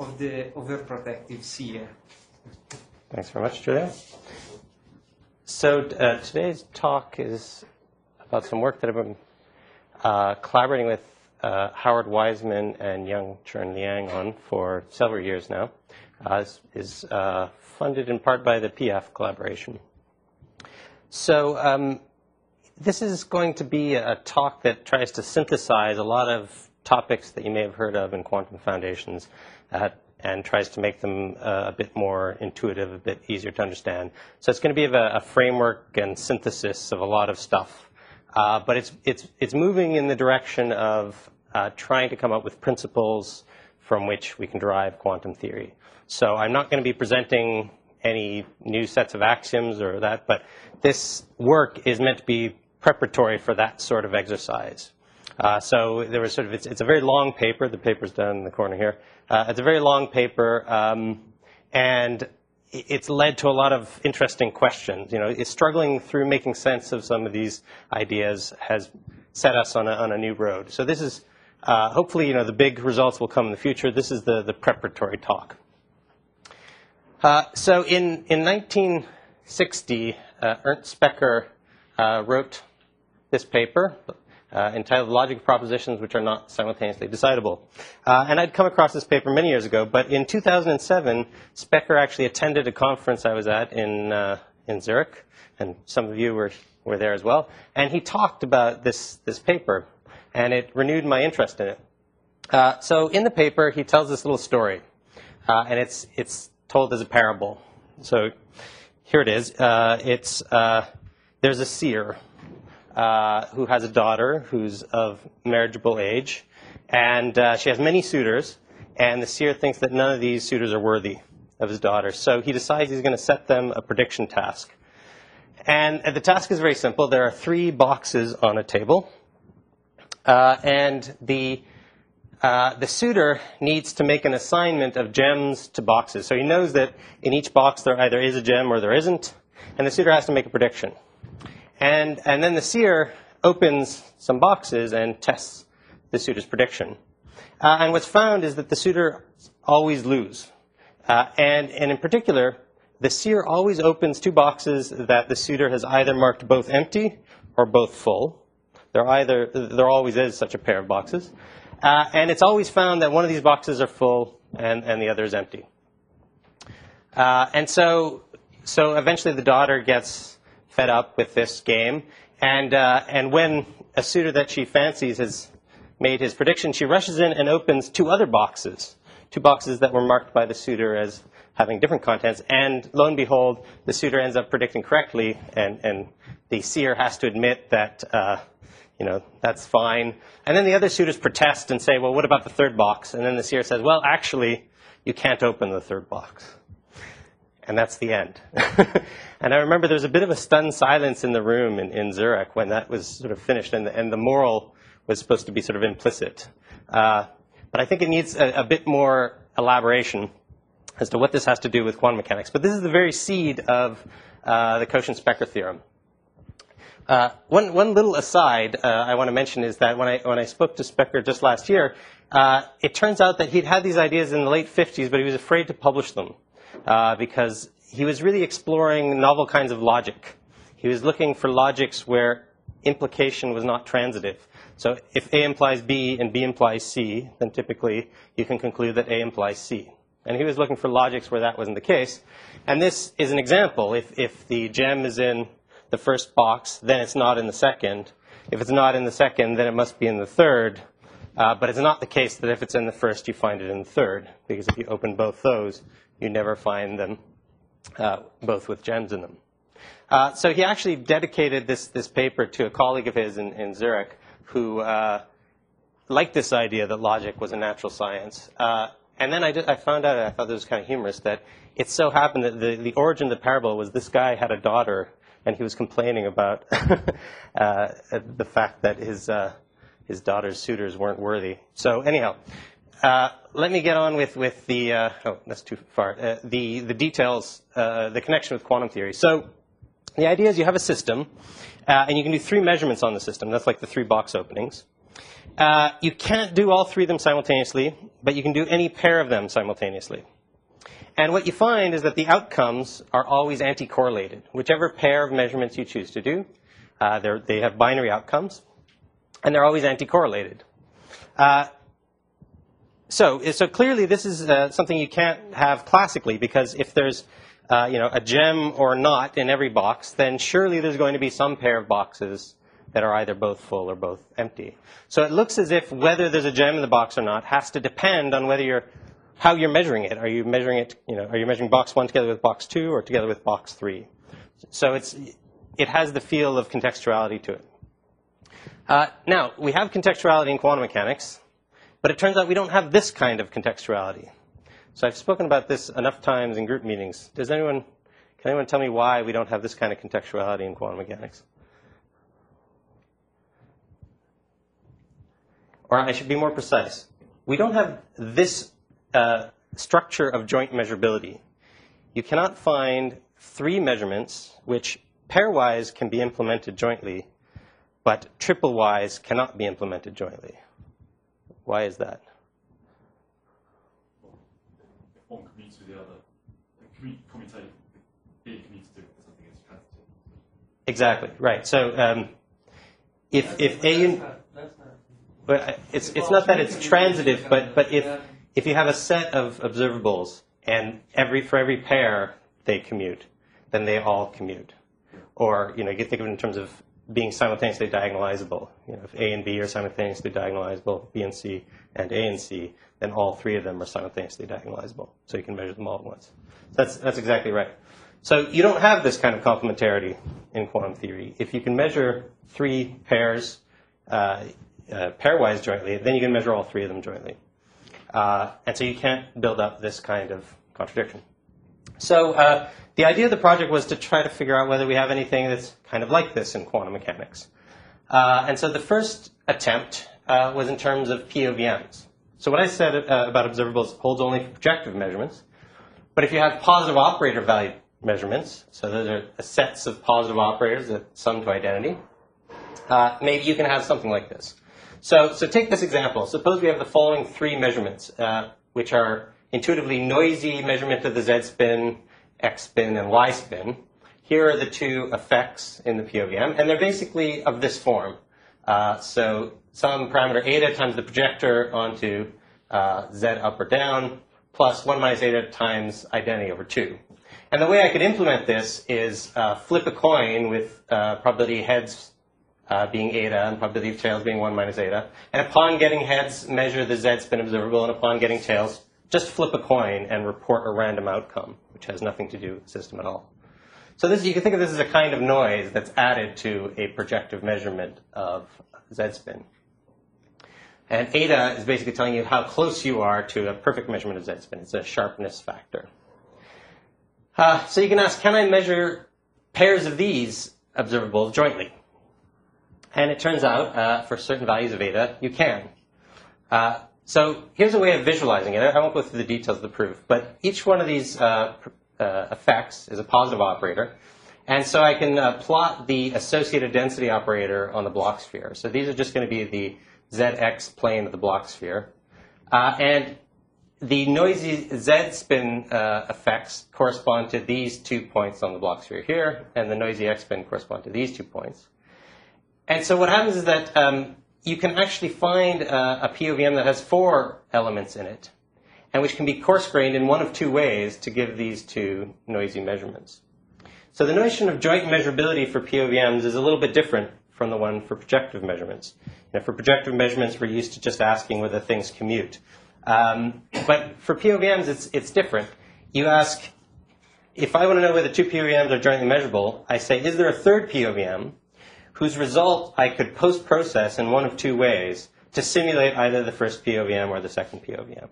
of the overprotective seer. Thanks very much, Julia. So today's talk is about some work that I've been collaborating with Howard Wiseman and Yung-Chun Liang on for several years now. Is funded in part by the PF collaboration. So this is going to be a talk that tries to synthesize a lot of topics that you may have heard of in quantum foundations and tries to make them a bit more intuitive, a bit easier to understand. So it's going to be a framework and synthesis of a lot of stuff. But it's moving in the direction of trying to come up with principles from which we can derive quantum theory. So I'm not going to be presenting any new sets of axioms or that, but this work is meant to be preparatory for that sort of exercise. So there was it's a very long paper. The paper's down in the corner here. It's a very long paper, and it's led to a lot of interesting questions. You know, it's struggling through making sense of some of these ideas has set us on a new road. So this is hopefully, you know, the big results will come in the future. This is the preparatory talk. So in 1960, Ernst Becker wrote this paper entitled Logic of Propositions Which Are Not Simultaneously Decidable. And I'd come across this paper many years ago, but in 2007, Becker actually attended a conference I was at in Zurich, and some of you were there as well, and he talked about this paper, and it renewed my interest in it. So in the paper, he tells this little story, and it's told as a parable. So here it is. There's a seer who has a daughter who's of marriageable age, and she has many suitors, and the seer thinks that none of these suitors are worthy of his daughter. So he decides he's going to set them a prediction task. And the task is very simple. There are 3 boxes on a table, and the suitor needs to make an assignment of gems to boxes. So he knows that in each box there either is a gem or there isn't, and the suitor has to make a prediction. And then the seer opens some boxes and tests the suitor's prediction. And what's found is that the suitor always lose. And in particular, the seer always opens 2 boxes that the suitor has either marked both empty or both full. There always is such a pair of boxes. And it's always found that one of these boxes are full and the other is empty. And so eventually the daughter gets fed up with this game, and when a suitor that she fancies has made his prediction, she rushes in and opens 2 other boxes, 2 boxes that were marked by the suitor as having different contents, and lo and behold, the suitor ends up predicting correctly, and the seer has to admit that that's fine. And then the other suitors protest and say, well, what about the 3rd box? And then the seer says, well, actually, you can't open the 3rd box. And that's the end. And I remember there was a bit of a stunned silence in the room in Zurich when that was sort of finished, and the moral was supposed to be sort of implicit. But I think it needs a bit more elaboration as to what this has to do with quantum mechanics. But this is the very seed of the Cauchy-Specker theorem. One little aside I want to mention is that when I spoke to Specker just last year, it turns out that he'd had these ideas in the late 50s, but he was afraid to publish them because he was really exploring novel kinds of logic. He was looking for logics where implication was not transitive. So if A implies B and B implies C, then typically you can conclude that A implies C. And he was looking for logics where that wasn't the case. And this is an example. If the gem is in the 1st box, then it's not in the 2nd. If it's not in the 2nd, then it must be in the 3rd. But it's not the case that if it's in the 1st, you find it in the 3rd. Because if you open both those, you never find them both with gems in them. So he actually dedicated this paper to a colleague of his in Zurich who liked this idea that logic was a natural science. And then I found out, I thought this was kind of humorous, that it so happened that the origin of the parable was this guy had a daughter, and he was complaining about the fact that his daughter's suitors weren't worthy. So anyhow, let me get on with the, oh, that's too far, the details, the connection with quantum theory. So the idea is you have a system, and you can do 3 measurements on the system. That's like the 3 box openings. You can't do all three of them simultaneously, but you can do any pair of them simultaneously. And what you find is that the outcomes are always anti-correlated. Whichever pair of measurements you choose to do, they have binary outcomes, and they're always anti-correlated. So clearly this is something you can't have classically, because if there's a gem or not in every box, then surely there's going to be some pair of boxes that are either both full or both empty. So it looks as if whether there's a gem in the box or not has to depend on whether how you're measuring it. Are you measuring it, are you measuring box 1 together with box 2 or together with box 3? So it has the feel of contextuality to it. Now, we have contextuality in quantum mechanics, but it turns out we don't have this kind of contextuality. So I've spoken about this enough times in group meetings. Can anyone tell me why we don't have this kind of contextuality in quantum mechanics? Or I should be more precise. We don't have this structure of joint measurability. You cannot find three measurements which pairwise can be implemented jointly, but triple-wise cannot be implemented jointly. Why is that? If one commutes with the other, commutative, being commutative with something is transitive. Exactly, right. So if A and... But it's not that it's transitive, but if you have a set of observables and for every pair they commute, then they all commute. Or you can think of it in terms of being simultaneously diagonalizable. If A and B are simultaneously diagonalizable, B and C and A and C, then all three of them are simultaneously diagonalizable. So you can measure them all at once. That's exactly right. So you don't have this kind of complementarity in quantum theory. If you can measure three pairs pairwise jointly, then you can measure all three of them jointly. And so you can't build up this kind of contradiction. So the idea of the project was to try to figure out whether we have anything that's kind of like this in quantum mechanics. And so the first attempt was in terms of POVMs. So what I said about observables holds only for projective measurements. But if you have positive operator value measurements, so those are sets of positive operators that sum to identity, maybe you can have something like this. So take this example. Suppose we have the following three measurements, which are intuitively noisy measurement of the Z spin, X spin, and Y spin. Here are the two effects in the POVM, and they're basically of this form. So some parameter eta times the projector onto Z up or down, plus 1 minus eta times identity over 2. And the way I could implement this is flip a coin with probability heads being eta and probability of tails being 1 minus eta. And upon getting heads, measure the Z spin observable, and upon getting tails, just flip a coin and report a random outcome, which has nothing to do with the system at all. So you can think of this as a kind of noise that's added to a projective measurement of Z spin. And eta is basically telling you how close you are to a perfect measurement of Z spin. It's a sharpness factor. So you can ask, can I measure pairs of these observables jointly? And it turns out, for certain values of eta, you can. So here's a way of visualizing it. I won't go through the details of the proof, but each one of these effects is a positive operator. And so I can plot the associated density operator on the Bloch sphere. So these are just going to be the ZX plane of the Bloch sphere. And the noisy Z spin effects correspond to these 2 points on the Bloch sphere here, and the noisy X spin correspond to these 2 points. And so what happens is that you can actually find a POVM that has 4 elements in it, and which can be coarse-grained in one of 2 ways to give these 2 noisy measurements. So the notion of joint measurability for POVMs is a little bit different from the one for projective measurements. For projective measurements, we're used to just asking whether things commute. But for POVMs, it's different. You ask, if I want to know whether 2 POVMs are jointly measurable, I say, is there a third POVM whose result I could post-process in one of 2 ways to simulate either the first POVM or the second POVM?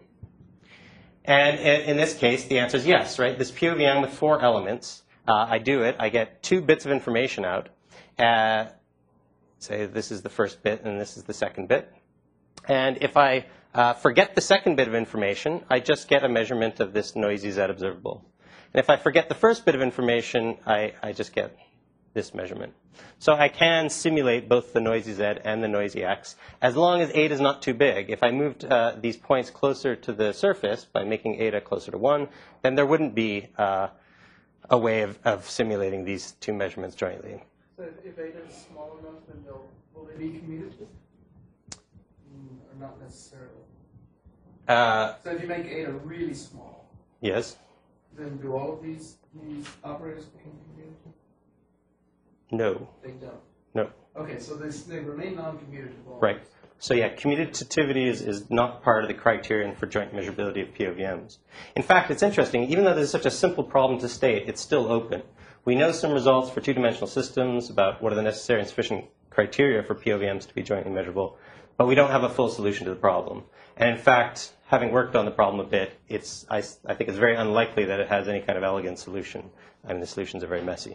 And in this case, the answer is yes, right? This POVM with 4 elements, I do it. I get 2 bits of information out. Say this is the first bit and this is the second bit. And if I forget the second bit of information, I just get a measurement of this noisy Z observable. And if I forget the first bit of information, I just get this measurement. So I can simulate both the noisy Z and the noisy X, as long as eta is not too big. If I moved these points closer to the surface by making eta closer to 1, then there wouldn't be a way of simulating these two measurements jointly. So if eta is small enough, then will they be commutative? Or not necessarily? So if you make eta really small, Yes? then do all of these operators become commutative? No. They don't. No. Okay, so they remain non-commutative. always. Right. So yeah, commutativity is not part of the criterion for joint measurability of POVMs. In fact, it's interesting. Even though this is such a simple problem to state, it's still open. We know some results for two-dimensional systems about what are the necessary and sufficient criteria for POVMs to be jointly measurable, but we don't have a full solution to the problem. And in fact, having worked on the problem a bit, I think it's very unlikely that it has any kind of elegant solution. I mean, the solutions are very messy.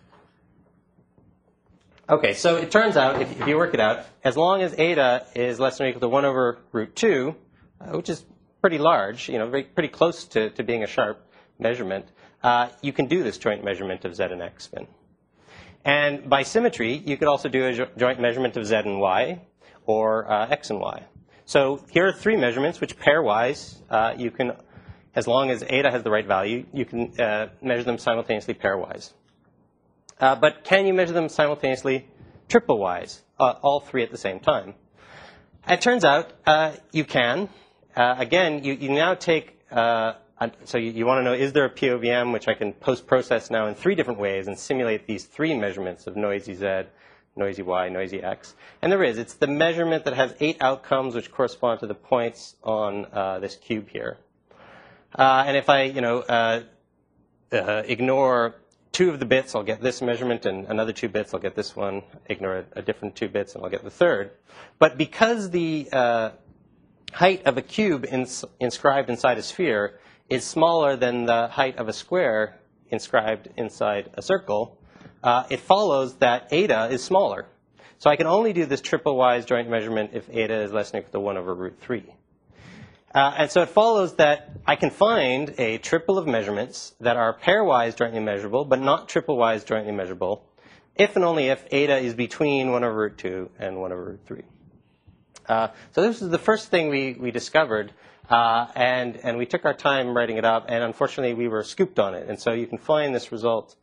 Okay, so it turns out, if you work it out, as long as eta is less than or equal to 1 over root 2, which is pretty large, pretty close to being a sharp measurement, you can do this joint measurement of Z and X spin. And by symmetry, you could also do a joint measurement of Z and Y, or X and Y. So here are three measurements which pairwise you can, as long as eta has the right value, you can measure them simultaneously pairwise. But can you measure them simultaneously triple-wise, all three at the same time? It turns out you can. Again, you now take, so you want to know, is there a POVM which I can post-process now in three different ways and simulate these three measurements of noisy Z, noisy Y, noisy X? And there is. It's the measurement that has 8 outcomes which correspond to the points on this cube here. And if I, ignore 2 of the bits, I'll get this measurement, and another 2 bits, I'll get this one. Ignore a different 2 bits, and I'll get the third. But because the height of a cube inscribed inside a sphere is smaller than the height of a square inscribed inside a circle, it follows that eta is smaller. So I can only do this triple-wise joint measurement if eta is less than or equal to 1 over root 3. And so it follows that I can find a triple of measurements that are pairwise jointly measurable, but not triple-wise jointly measurable, if and only if eta is between 1 over root 2 and 1 over root 3. So this is the first thing we discovered, and we took our time writing it up, and unfortunately we were scooped on it. And so you can find this result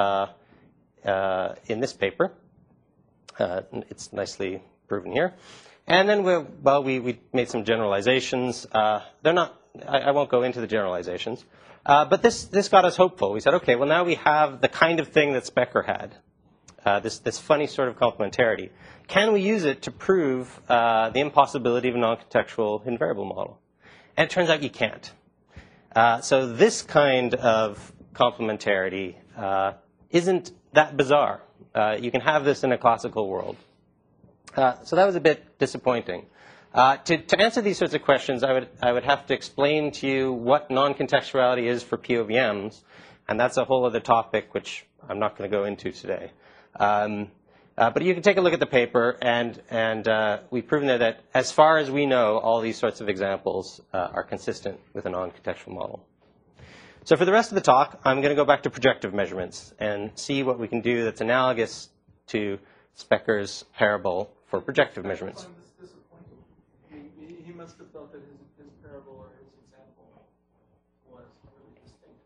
in this paper. It's nicely proven here. And then we made some generalizations. They're not, I won't go into the generalizations. But this got us hopeful. We said, okay, well now we have the kind of thing that Specker had, this funny sort of complementarity. Can we use it to prove the impossibility of a non-contextual invariable model? And it turns out you can't. So this kind of complementarity isn't that bizarre. You can have this in a classical world. So that was a bit disappointing. To answer these sorts of questions, I would have to explain to you what non-contextuality is for POVMs, and that's a whole other topic which I'm not going to go into today. But you can take a look at the paper, and we've proven there that as far as we know, all these sorts of examples are consistent with a non-contextual model. So for the rest of the talk, I'm going to go back to projective measurements and see what we can do that's analogous to Specker's parable for projective measurements. I find this disappointing. He must have thought that his parable or his example was really distinct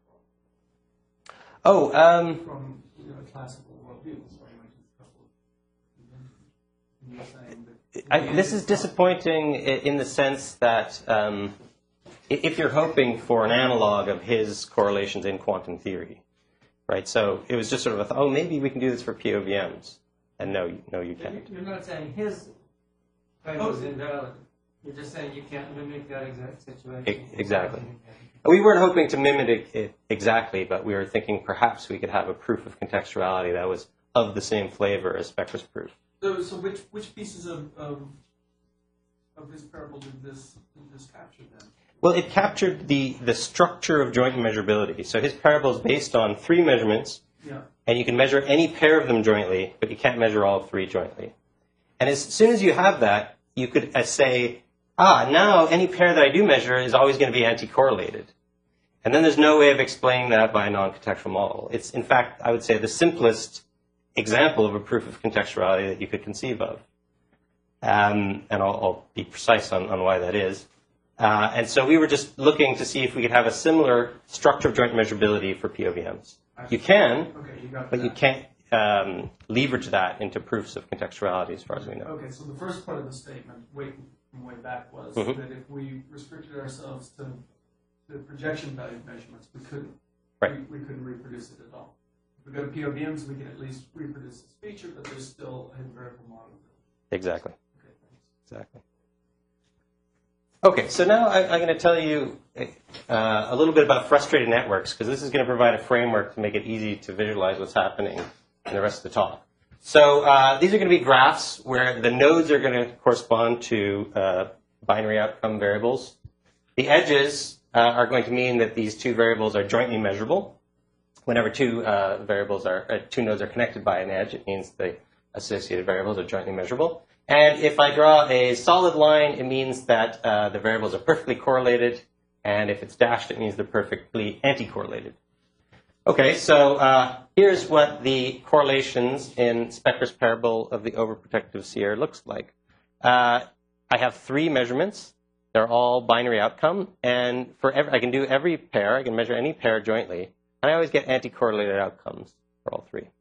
from a classical worldview. So I mentioned a couple of conventions. And you're saying that This is disappointing in the sense that if you're hoping for an analog of his correlations in quantum theory, right? So it was just sort of a, maybe we can do this for POVMs. And no, you can't. You're not saying his claim was invalid. You're just saying you can't mimic that exact situation. Exactly. We weren't hoping to mimic it exactly, but we were thinking perhaps we could have a proof of contextuality that was of the same flavor as Specker's proof. So which pieces of his parable did this capture then? Well, it captured the structure of joint measurability. So his parable is based on 3 measurements. Yeah. And you can measure any pair of them jointly, but you can't measure all 3 jointly. And as soon as you have that, you could say, now any pair that I do measure is always going to be anti-correlated. And then there's no way of explaining that by a non-contextual model. It's, in fact, I would say the simplest example of a proof of contextuality that you could conceive of. And I'll be precise on why that is. And so we were just looking to see if we could have a similar structure of joint measurability for POVMs. You can, but you can't leverage that into proofs of contextuality as far as we know. Okay, so the first part of the statement, from way back, was that if we restricted ourselves to the projection value measurements, we couldn't. Right. We couldn't reproduce it at all. If we go to POVMs, we can at least reproduce this feature, but there's still a hidden variable model. Exactly. Okay, thanks. Exactly. Okay, so now I'm going to tell you a little bit about frustrated networks, because this is going to provide a framework to make it easy to visualize what's happening in the rest of the talk. So these are going to be graphs where the nodes are going to correspond to binary outcome variables. The edges are going to mean that these two variables are jointly measurable. Whenever two nodes are connected by an edge, it means the associated variables are jointly measurable. And if I draw a solid line, it means that the variables are perfectly correlated. And if it's dashed, it means they're perfectly anti-correlated. Okay, so here's what the correlations in Specker's parable of the overprotective seer looks like. I have 3 measurements. They're all binary outcome. And I can do every pair. I can measure any pair jointly. And I always get anti-correlated outcomes for all 3.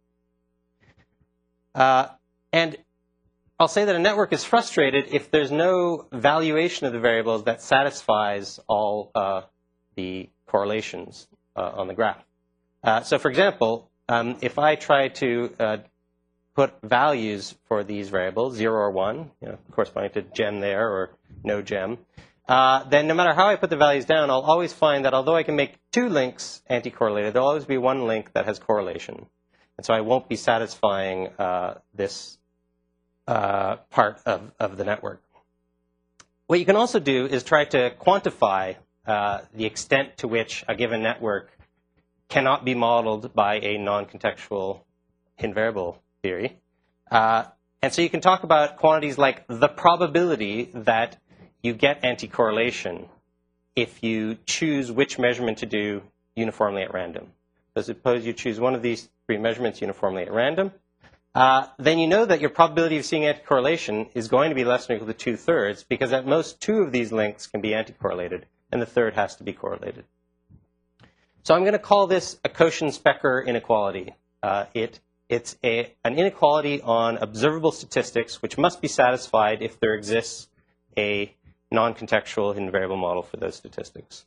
And I'll say that a network is frustrated if there's no valuation of the variables that satisfies all the correlations on the graph. So for example, if I try to put values for these variables, 0 or 1, corresponding to gem there or no gem, then no matter how I put the values down, I'll always find that although I can make 2 links anti-correlated, there'll always be 1 link that has correlation. And so I won't be satisfying this part of the network. What you can also do is try to quantify the extent to which a given network cannot be modeled by a non-contextual invariable theory. And so you can talk about quantities like the probability that you get anti-correlation if you choose which measurement to do uniformly at random. So suppose you choose one of these 3 measurements uniformly at random. Then you know that your probability of seeing anti-correlation is going to be less than or equal to 2/3, because at most 2 of these links can be anti-correlated, and the third has to be correlated. So I'm going to call this a Cauchy-Specker inequality. It's an inequality on observable statistics, which must be satisfied if there exists a non-contextual hidden variable model for those statistics.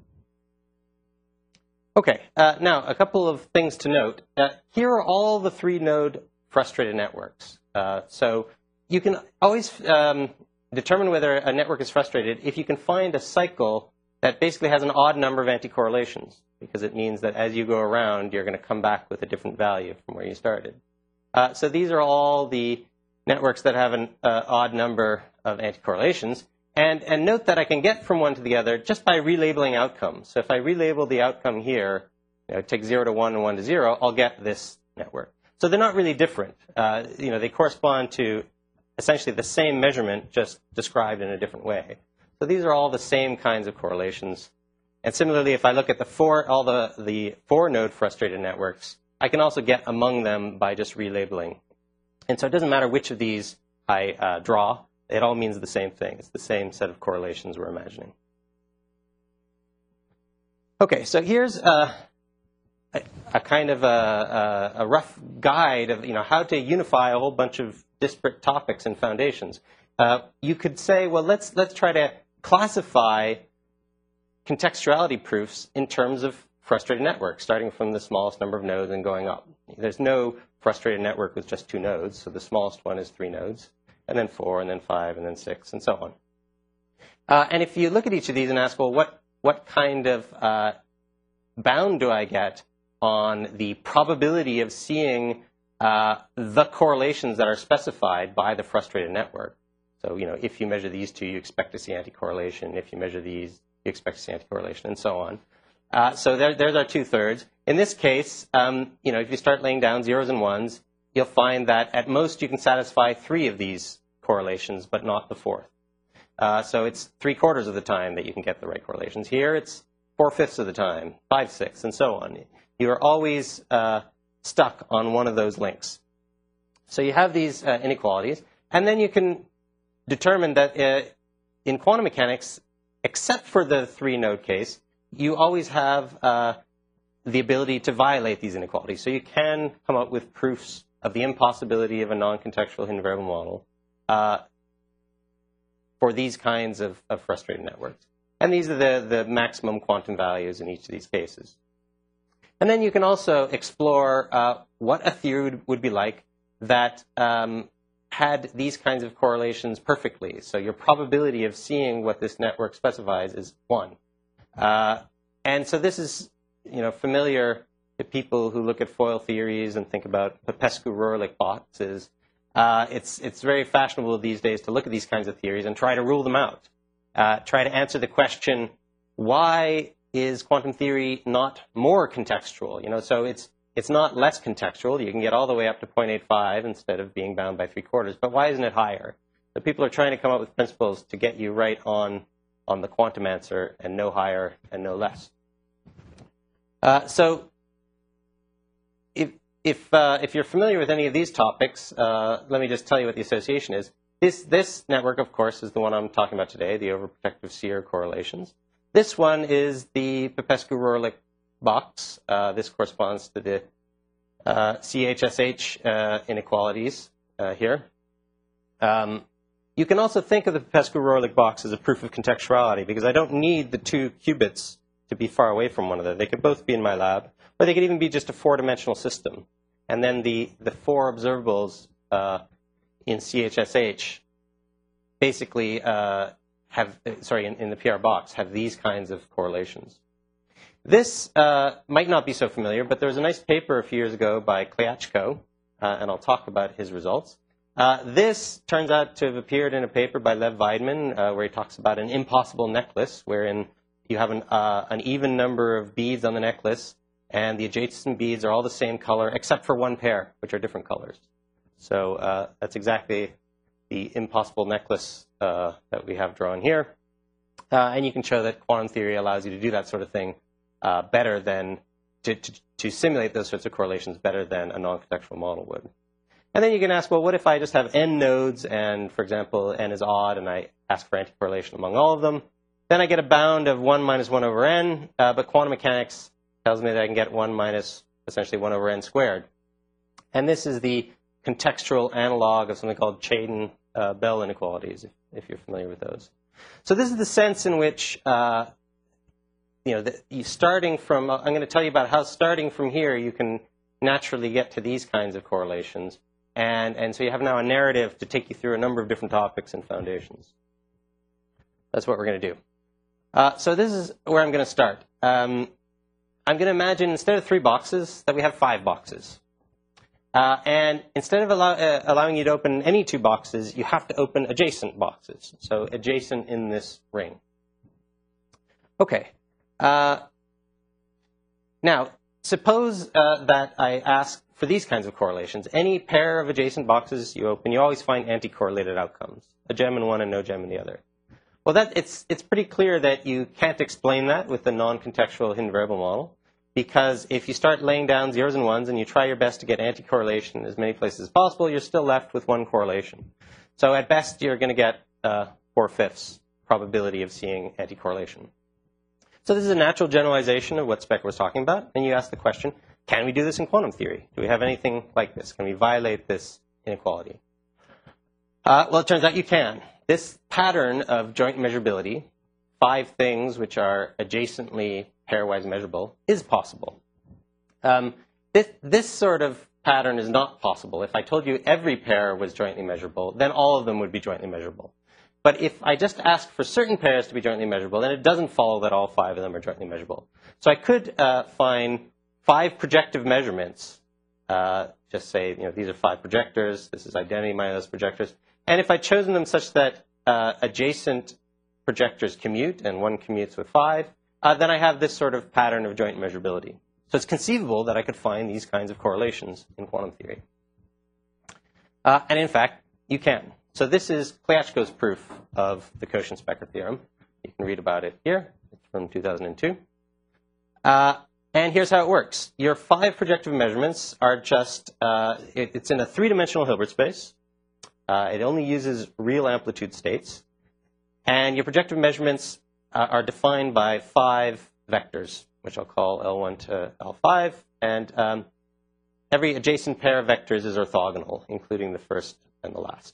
Okay, now a couple of things to note. Here are all the 3-node frustrated networks. So you can always determine whether a network is frustrated if you can find a cycle that basically has an odd number of anti-correlations, because it means that as you go around, you're going to come back with a different value from where you started. So these are all the networks that have an odd number of anti-correlations. And note that I can get from one to the other just by relabeling outcomes. So if I relabel the outcome here, take 0 to 1 and 1 to 0, I'll get this network. So they're not really different. They correspond to essentially the same measurement, just described in a different way. So these are all the same kinds of correlations. And similarly, if I look at all the 4-node frustrated networks, I can also get among them by just relabeling. And so it doesn't matter which of these I draw. It all means the same thing. It's the same set of correlations we're imagining. Okay, so here's a kind of a rough guide of how to unify a whole bunch of disparate topics and foundations. You could say, well, let's try to classify contextuality proofs in terms of frustrated networks, starting from the smallest number of nodes and going up. There's no frustrated network with just 2 nodes, so the smallest one is 3 nodes, and then 4, and then 5, and then 6, and so on. And if you look at each of these and ask, well, what kind of bound do I get on the probability of seeing the correlations that are specified by the frustrated network? So, if you measure these 2, you expect to see anti-correlation. If you measure these, you expect to see anti-correlation, and so on. So there's our 2/3. In this case, if you start laying down 0s and 1s, you'll find that at most you can satisfy 3 of these correlations, but not the 4th. So it's 3/4 of the time that you can get the right correlations. Here, it's 4/5 of the time, 5/6, and so on. You are always stuck on one of those links. So you have these inequalities, and then you can determine that in quantum mechanics, except for the 3-node case, you always have the ability to violate these inequalities. So you can come up with proofs of the impossibility of a non-contextual hidden variable model for these kinds of frustrated networks. And these are the maximum quantum values in each of these cases. And then you can also explore what a theory would be like that had these kinds of correlations perfectly. So your probability of seeing what this network specifies is 1. And so this is familiar to people who look at foil theories and think about Popescu-Roerlich boxes. It's very fashionable these days to look at these kinds of theories and try to rule them out. Try to answer the question, why is quantum theory not more contextual? So it's not less contextual. You can get all the way up to 0.85 instead of being bound by 3/4. But why isn't it higher? So people are trying to come up with principles to get you right on the quantum answer and no higher and no less. So if you're familiar with any of these topics, let me just tell you what the association is. This network, of course, is the one I'm talking about today, the overprotective Sear correlations. This one is the Popescu-Roerlich box. This corresponds to the CHSH inequalities here. You can also think of the Popescu-Roerlich box as a proof of contextuality, because I don't need the 2 qubits to be far away from one another. They could both be in my lab, or they could even be just a 4-dimensional system. And then the 4 observables in CHSH basically in the PR box have these kinds of correlations. This might not be so familiar, but there was a nice paper a few years ago by Klyachko, and I'll talk about his results. This turns out to have appeared in a paper by Lev Weidman, where he talks about an impossible necklace, wherein you have an even number of beads on the necklace, and the adjacent beads are all the same color, except for one pair, which are different colors. So that's exactly the impossible necklace that we have drawn here. And you can show that quantum theory allows you to do that sort of thing better than, to simulate those sorts of correlations better than a non-contextual model would. And then you can ask, well, what if I just have n nodes and, for example, n is odd, and I ask for anticorrelation among all of them? Then I get a bound of 1 minus 1 over n, but quantum mechanics tells me that I can get 1 minus essentially 1 over n squared. And this is the contextual analog of something called Chadin-Bell inequalities, if you're familiar with those. So this is the sense in which, starting from, I'm going to tell you about how starting from here you can naturally get to these kinds of correlations. And so you have now a narrative to take you through a number of different topics and foundations. That's what we're going to do. So this is where I'm going to start. I'm going to imagine instead of 3 boxes that we have 5 boxes. And instead of allowing you to open any 2 boxes, you have to open adjacent boxes. So adjacent in this ring. Okay. Now, suppose that I ask for these kinds of correlations. Any pair of adjacent boxes you open, you always find anti-correlated outcomes. A gem in one and no gem in the other. Well, it's pretty clear that you can't explain that with the non-contextual hidden variable model, because if you start laying down zeros and ones and you try your best to get anti-correlation in as many places as possible, you're still left with 1 correlation. So at best, you're going to get 4/5 probability of seeing anti-correlation. So this is a natural generalization of what Specker was talking about. And you ask the question, can we do this in quantum theory? Do we have anything like this? Can we violate this inequality? Well, it turns out you can. This pattern of joint measurability, 5 things which are adjacently pairwise measurable, is possible. This sort of pattern is not possible. If I told you every pair was jointly measurable, then all of them would be jointly measurable. But if I just ask for certain pairs to be jointly measurable, then it doesn't follow that all 5 of them are jointly measurable. So I could find 5 projective measurements. Just say, these are 5 projectors. This is identity minus those projectors. And if I'd chosen them such that adjacent projectors commute, and one commutes with 5, then I have this sort of pattern of joint measurability. So it's conceivable that I could find these kinds of correlations in quantum theory. And in fact, you can. So this is Klyachko's proof of the Cauchy-Specker theorem. You can read about it here. It's from 2002. And here's how it works. Your 5 projective measurements are just, it's in a 3-dimensional Hilbert space. It only uses real amplitude states. And your projective measurements are defined by 5 vectors, which I'll call L1 to L5. And every adjacent pair of vectors is orthogonal, including the first and the last.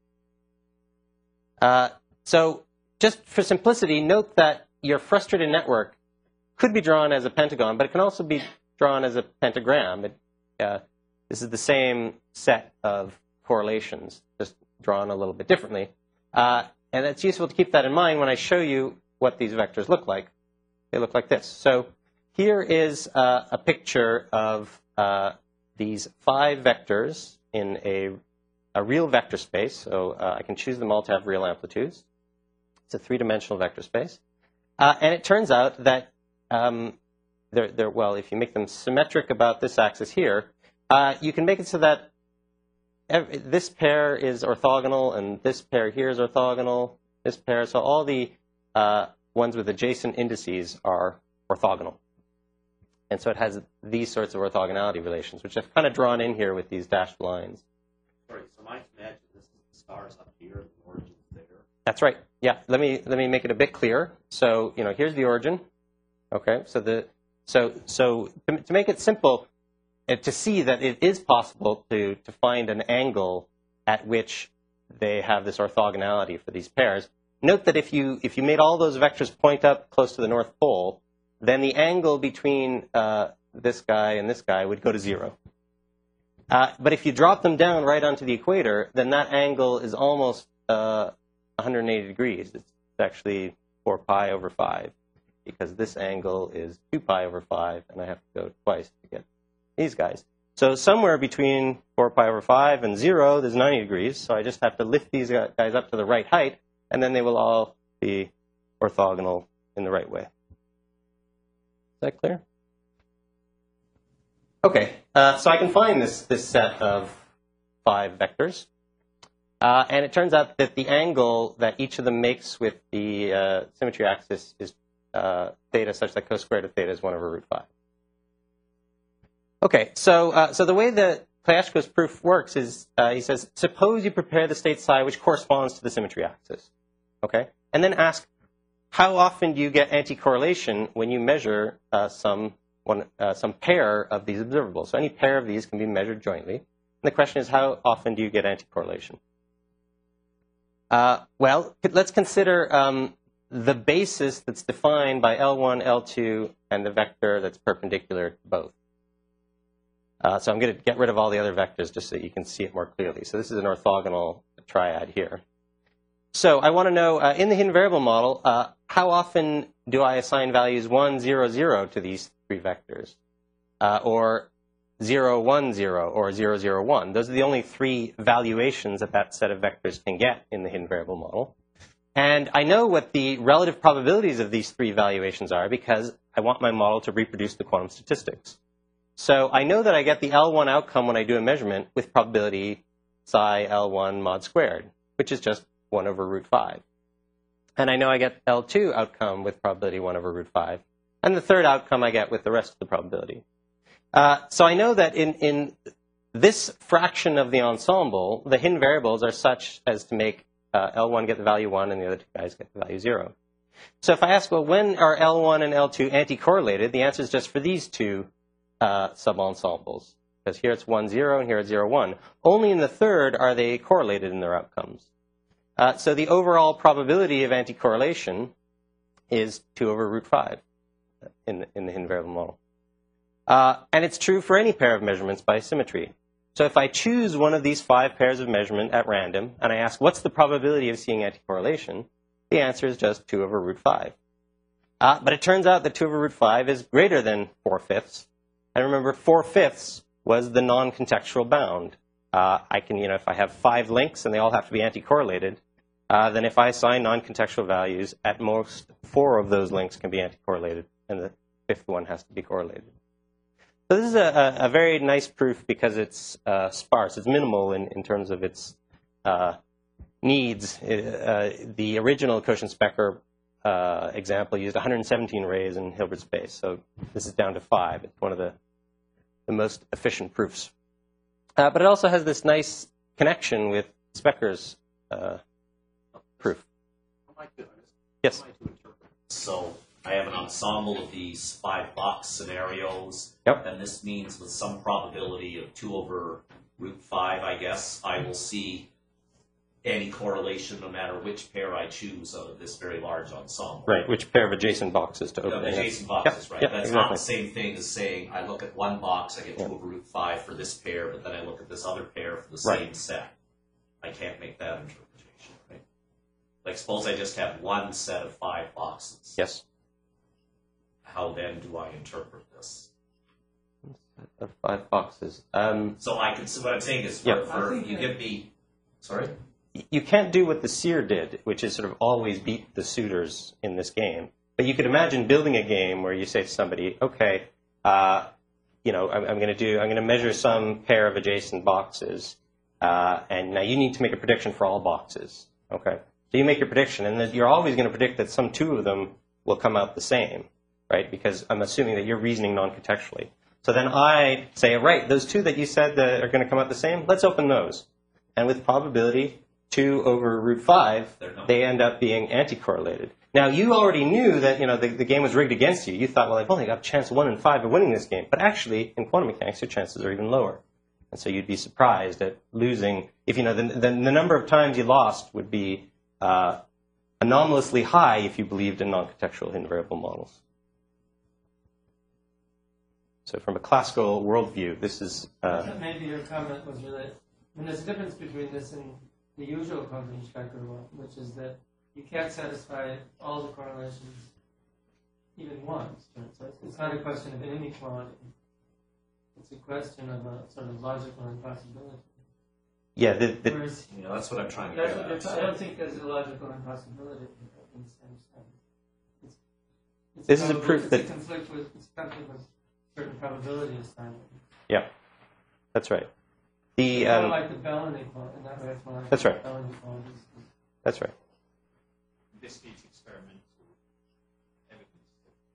So just for simplicity, note that your frustrated network could be drawn as a pentagon, but it can also be drawn as a pentagram. This is the same set of correlations, just drawn a little bit differently. And it's useful to keep that in mind when I show you what these vectors look like. They look like this. So here is a picture of these 5 vectors in a real vector space. So I can choose them all to have real amplitudes. It's a 3-dimensional vector space. And it turns out that well, if you make them symmetric about this axis here, you can make it so that this pair is orthogonal and this pair here is orthogonal, this pair. So all the ones with adjacent indices are orthogonal. And so it has these sorts of orthogonality relations, which I've kind of drawn in here with these dashed lines. Sorry, so I imagine this is the stars up here and the origin's there. That's right. Yeah. Let me make it a bit clearer. So here's the origin. Okay. So to make it simple, to see that it is possible to find an angle at which they have this orthogonality for these pairs. Note that if you made all those vectors point up close to the North Pole, then the angle between this guy and this guy would go to 0. But if you drop them down right onto the equator, then that angle is almost 180 degrees. It's actually 4 pi over 5, because this angle is 2 pi over 5, and I have to go twice to get these guys. So somewhere between 4 pi over 5 and 0, there's 90 degrees. So I just have to lift these guys up to the right height, and then they will all be orthogonal in the right way. Is that clear? Okay, so I can find this set of 5 vectors. And it turns out that the angle that each of them makes with the symmetry axis is theta, such that cosquared of theta is 1 over root 5. Okay, so the way that Playashko's proof works is he says, suppose you prepare the state psi which corresponds to the symmetry axis. Okay, and then ask, how often do you get anti-correlation when you measure some pair of these observables? So any pair of these can be measured jointly. And the question is, how often do you get anti-correlation? Well, let's consider the basis that's defined by L1, L2, and the vector that's perpendicular to both. So I'm going to get rid of all the other vectors just so you can see it more clearly. So this is an orthogonal triad here. So I want to know, in the hidden variable model, how often do I assign values 1, 0, 0 to these 3 vectors? Or 0, 1, 0, or 0, 0, 1. Those are the only 3 valuations that that set of vectors can get in the hidden variable model. And I know what the relative probabilities of these 3 valuations are because I want my model to reproduce the quantum statistics. So I know that I get the L1 outcome when I do a measurement with probability psi L1 mod squared, which is just 1 over root 5. And I know I get L2 outcome with probability 1 over root 5. And the third outcome I get with the rest of the probability. So I know that in this fraction of the ensemble, the hidden variables are such as to make L1 get the value 1 and the other 2 guys get the value 0. So if I ask, well, when are L1 and L2 anti-correlated, the answer is just for these 2 sub-ensembles. Because here it's 1, 0, and here it's 0, 1. Only in the third are they correlated in their outcomes. So the overall probability of anti-correlation is 2 over root 5 in the hidden variable model. And it's true for any pair of measurements by symmetry. So if I choose one of these 5 pairs of measurement at random, and I ask, what's the probability of seeing anti-correlation? The answer is just 2 over root 5. But it turns out that 2 over root 5 is greater than 4/5. And remember, 4/5 was the non-contextual bound. I can, if I have 5 links and they all have to be anti-correlated, then if I assign non-contextual values, at most 4 of those links can be anti-correlated, and the 5th one has to be correlated. So this is a very nice proof because it's sparse. It's minimal in terms of its needs. The original Cauchy-Specker example used 117 arrays in Hilbert space. So this is down to 5. It's one of the most efficient proofs. But it also has this nice connection with Specker's proof. Yes? So I have an ensemble of these 5 box scenarios. Yep. And this means with some probability of 2 over root 5, I guess, I will see any correlation no matter which pair I choose out of this very large ensemble. Right, which pair of adjacent boxes to open. The adjacent boxes, Yep, right. yep, That's exactly. not the same thing as saying I look at one box, I get 2 over root 5 for this pair, but then I look at this other pair for the Right. same set. I can't make that interpretation, right? Like suppose I just have one set of 5 boxes. Yes. How then do I interpret this? Of 5 boxes. So I can. So what I'm saying is, Yeah. for I think you that- give me. Sorry. You can't do what the seer did, which is sort of always beat the suitors in this game. But you could imagine building a game where you say to somebody, okay, you know, I'm going to measure some pair of adjacent boxes, and now you need to make a prediction for all boxes. Okay, so you make your prediction, and then you're always going to predict that some 2 of them will come out the same, right? Because I'm assuming that you're reasoning non-contextually. So then I say, right, those 2 that you said that are going to come out the same, let's open those, and with probability 2 over root 5, they end up being anti-correlated. Now, you already knew that, you know, the game was rigged against you. You thought, well, I've only got a chance 1 in 5 of winning this game. But actually, in quantum mechanics, your chances are even lower. And so you'd be surprised at losing, if you know, the number of times you lost would be anomalously high if you believed in non-contextual invariable models. So from a classical worldview, this is... Maybe your comment was related. I mean, there's a difference between this and the usual quantum Specker one, which is that you can't satisfy all the correlations even once. So it's not a question of inequality. It's a question of a sort of logical impossibility. Yeah, Whereas, You know, that's what I'm trying to that's get what at. I don't think there's a logical impossibility in the same sense. It's This is a proof that- it's a conflict with certain probability assignment. yeah, that's right. It's kind of like the Bell inequality, in that way it's more like That's the right. Bell inequality. That's right. This needs experimental evidence.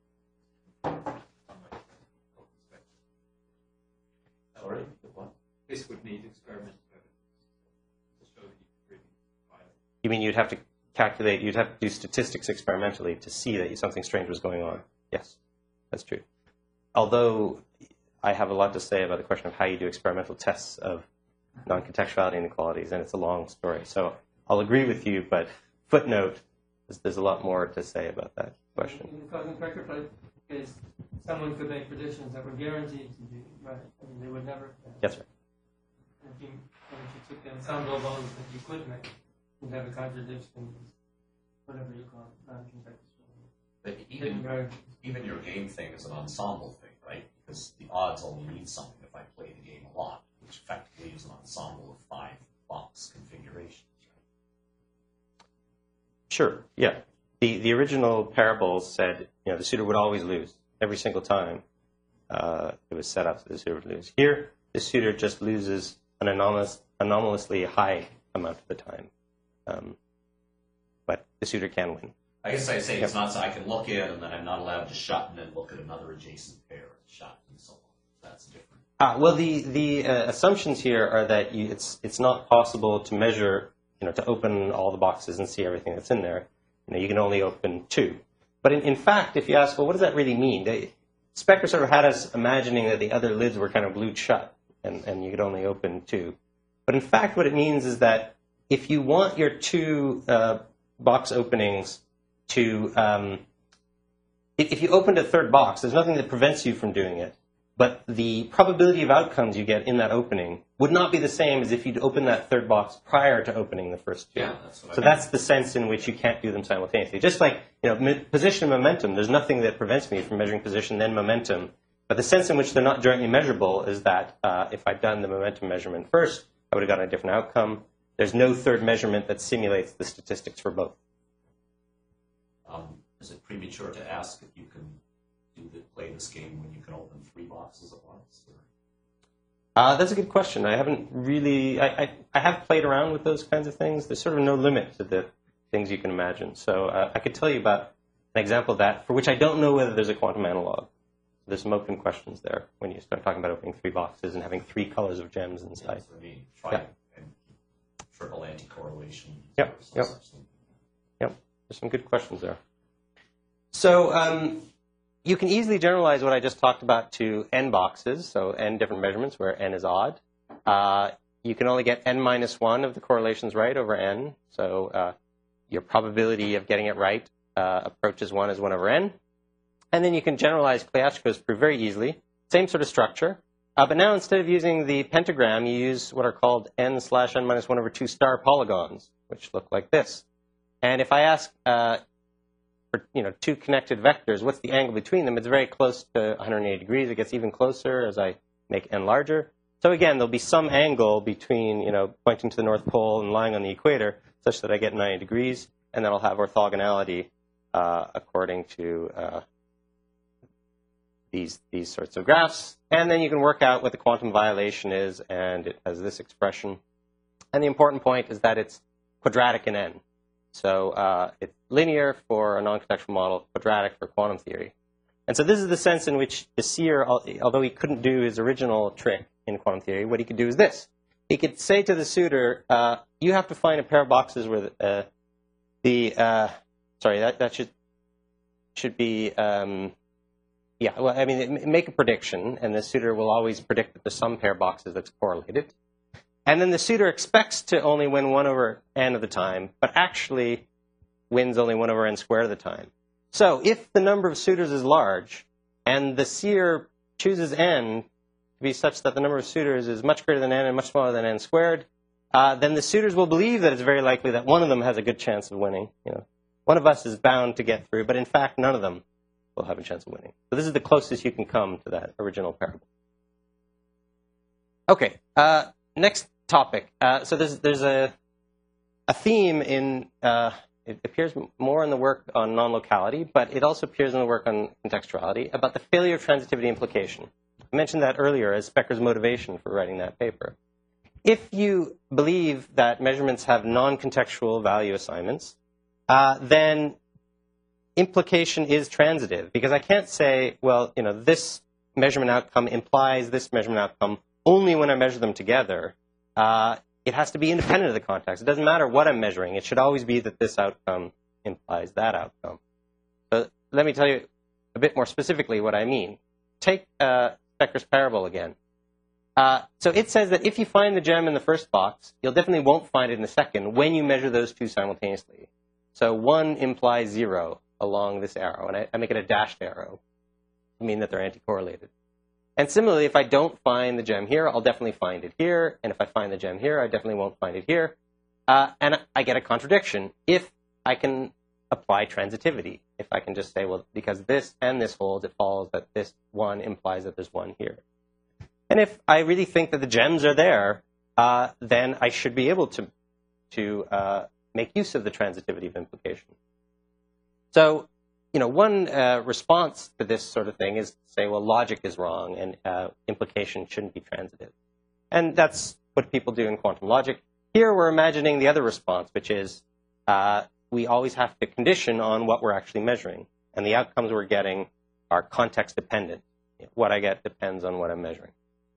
Sorry. What? This would need experimental evidence to show that you could really violate. You mean you'd have to calculate, you'd have to do statistics experimentally to see that something strange was going on? Yes, that's true. Although I have a lot to say about the question of how you do experimental tests of non-contextuality inequalities, and it's a long story. So I'll agree with you, but footnote, there's a lot more to say about that question. In the cosmic record play case, someone could make predictions that were guaranteed to be right. I mean, they would never fail. That's right. And if you took the ensemble of ones that you could make, you'd have a contradiction, whatever you call it, non-contextual. But even your game thing is an ensemble thing, right? Because the odds only mean something if I play the game a lot, which effectively is an ensemble of 5 box configurations. Sure, yeah. The original parables said, you know, the suitor would always lose every single time it was set up so the suitor would lose. Here, the suitor just loses an anomalously high amount of the time. But the suitor can win. I guess I say it's not so I can look in and then I'm not allowed to shut and then look at another adjacent pair and shut and so on. That's different. Well, the assumptions here are that it's not possible to measure, you know, to open all the boxes and see everything that's in there. You know, you can only open 2. But in fact, if you ask, well, what does that really mean? Specker sort of had us imagining that the other lids were kind of glued shut and you could only open 2. But in fact, what it means is that if you want your 2 box openings to, if you opened a third box, there's nothing that prevents you from doing it. But the probability of outcomes you get in that opening would not be the same as if you'd opened that third box prior to opening the first 2. Yeah, that's what I So mean. that's the sense in which you can't do them simultaneously. Just like, you know, position and momentum, there's nothing that prevents me from measuring position then momentum. But the sense in which they're not jointly measurable is that if I'd done the momentum measurement first, I would have gotten a different outcome. There's no third measurement that simulates the statistics for both. Is it premature to ask if you can play this game when you can open 3 boxes at once? Or? That's a good question. I haven't really, I have played around with those kinds of things. There's sort of no limit to the things you can imagine. So I could tell you about an example of that for which I don't know whether there's a quantum analog. There's some open questions there when you start talking about opening 3 boxes and having 3 colors of gems inside. So we try and triple anti-correlation. Yep. There's some good questions there. So you can easily generalize what I just talked about to n boxes, so n different measurements where n is odd. You can only get n minus 1 of the correlations right over n, so your probability of getting it right approaches 1 as 1 over n. And then you can generalize Klyashko's proof very easily. Same sort of structure. But now instead of using the pentagram, you use what are called n/n minus 1 over 2 star polygons, which look like this. And if I ask for 2 connected vectors, what's the angle between them? It's very close to 180 degrees. It gets even closer as I make n larger. So again, there'll be some angle between, pointing to the North Pole and lying on the equator, such that I get 90 degrees, and then I'll have orthogonality according to these sorts of graphs. And then you can work out what the quantum violation is, and it has this expression. And the important point is that it's quadratic in n. So it's linear for a non-contextual model, quadratic for quantum theory. And so this is the sense in which the seer, although he couldn't do his original trick in quantum theory, what he could do is this. He could say to the suitor, you have to find a pair of boxes where that should be, make a prediction, and the suitor will always predict that there's some pair of boxes that's correlated. And then the suitor expects to only win 1 over n of the time, but actually wins only 1 over n squared of the time. So if the number of suitors is large, and the seer chooses n to be such that the number of suitors is much greater than n and much smaller than n squared, then the suitors will believe that it's very likely that one of them has a good chance of winning. One of us is bound to get through, but in fact, none of them will have a chance of winning. So this is the closest you can come to that original parable. Okay, next topic. So there's a theme in, it appears more in the work on non-locality, but it also appears in the work on contextuality, about the failure of transitivity implication. I mentioned that earlier as Specker's motivation for writing that paper. If you believe that measurements have non-contextual value assignments, then implication is transitive, because I can't say, well, this measurement outcome implies this measurement outcome only when I measure them together. It has to be independent of the context. It doesn't matter what I'm measuring. It should always be that this outcome implies that outcome. So let me tell you a bit more specifically what I mean. Take Specker's parable again. So it says that if you find the gem in the first box, you'll definitely won't find it in the second when you measure those 2 simultaneously. So 1 implies 0 along this arrow, and I make it a dashed arrow to mean that they're anti-correlated. And similarly, if I don't find the gem here, I'll definitely find it here. And if I find the gem here, I definitely won't find it here. And I get a contradiction if I can apply transitivity. If I can just say, well, because this and this holds, it follows that this 1 implies that there's 1 here. And if I really think that the gems are there, then I should be able to make use of the transitivity of implication. So, one response to this sort of thing is to say, well, logic is wrong and implication shouldn't be transitive. And that's what people do in quantum logic. Here we're imagining the other response, which is we always have to condition on what we're actually measuring. And the outcomes we're getting are context dependent. What I get depends on what I'm measuring.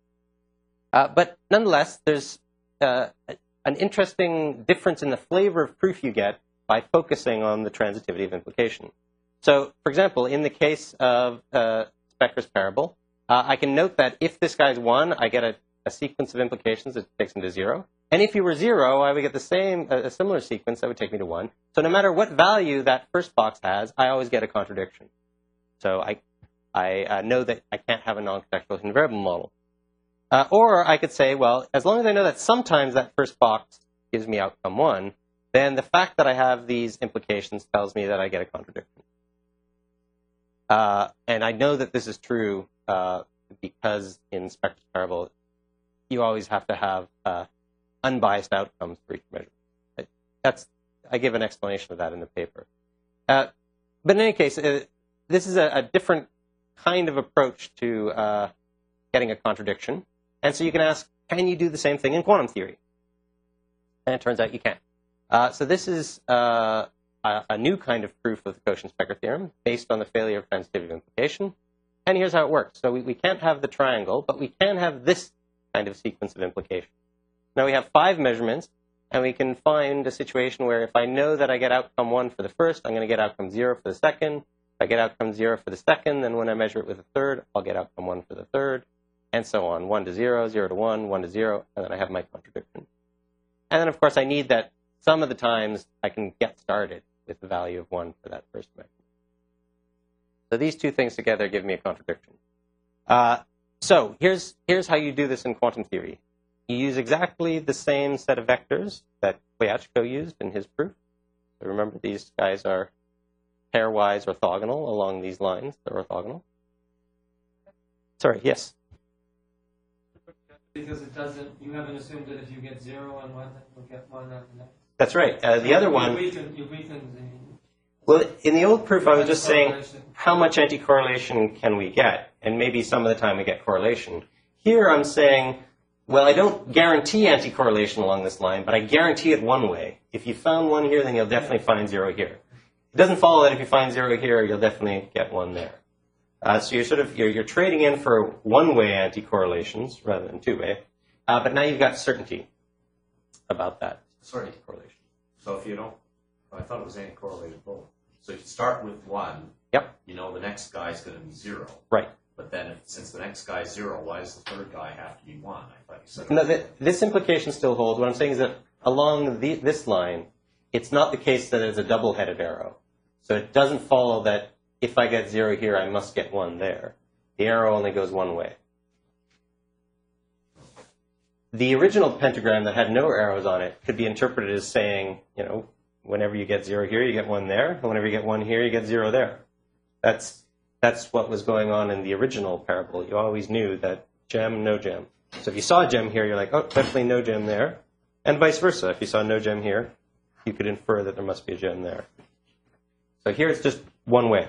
But nonetheless, there's an interesting difference in the flavor of proof you get by focusing on the transitivity of implication. So, for example, in the case of Specker's parable, I can note that if this guy's 1, I get a sequence of implications that takes him to 0. And if he were 0, I would get a similar sequence that would take me to 1. So no matter what value that first box has, I always get a contradiction. So I know that I can't have a non-contextual hidden variable model. Or I could say, well, as long as I know that sometimes that first box gives me outcome 1, then the fact that I have these implications tells me that I get a contradiction. And I know that this is true because in Specker's parable, you always have to have unbiased outcomes for each measure. I give an explanation of that in the paper. But in any case, this is a different kind of approach to getting a contradiction. And so you can ask, can you do the same thing in quantum theory? And it turns out you can. So this is a new kind of proof of the Cauchy-Specker theorem based on the failure of transitive implication. And here's how it works. So we can't have the triangle, but we can have this kind of sequence of implication. Now we have 5 measurements, and we can find a situation where if I know that I get outcome 1 for the first, I'm going to get outcome 0 for the second. If I get outcome 0 for the second, then when I measure it with the third, I'll get outcome 1 for the third, and so on. 1 to 0, 0 to 1, 1 to 0, and then I have my contradiction. And then, of course, I need that some of the times I can get started with the value of 1 for that first measurement. So these two things together give me a contradiction. So here's how you do this in quantum theory. You use exactly the same set of vectors that Klyachko used in his proof. So remember, these guys are pairwise orthogonal along these lines. They're orthogonal. Sorry, yes? Because it doesn't, you haven't assumed that if you get 0 on one, then you'll get 1 on the next. That's right. The other one... You weaken the... Well, in the old proof, I was just saying, how much anti-correlation can we get? And maybe some of the time we get correlation. Here I'm saying, well, I don't guarantee anti-correlation along this line, but I guarantee it one way. If you found 1 here, then you'll definitely find 0 here. It doesn't follow that if you find 0 here, you'll definitely get 1 there. So you're trading in for one-way anti-correlations rather than two-way. But now you've got certainty about that. Sorry. Correlation. So if you don't, I thought it was anti-correlated both. So if you start with 1, yep, you know the next guy's going to be 0. Right. But then since the next guy's 0, why does the third guy have to be 1? I thought you said... No, this implication still holds. What I'm saying is that along this line, it's not the case that it's a double-headed arrow. So it doesn't follow that if I get 0 here, I must get 1 there. The arrow only goes one way. The original pentagram that had no arrows on it could be interpreted as saying, you know, whenever you get 0 here, you get 1 there. And whenever you get 1 here, you get 0 there. That's what was going on in the original parable. You always knew that gem, no gem. So if you saw a gem here, you're like, oh, definitely no gem there. And vice versa. If you saw no gem here, you could infer that there must be a gem there. So here it's just one way.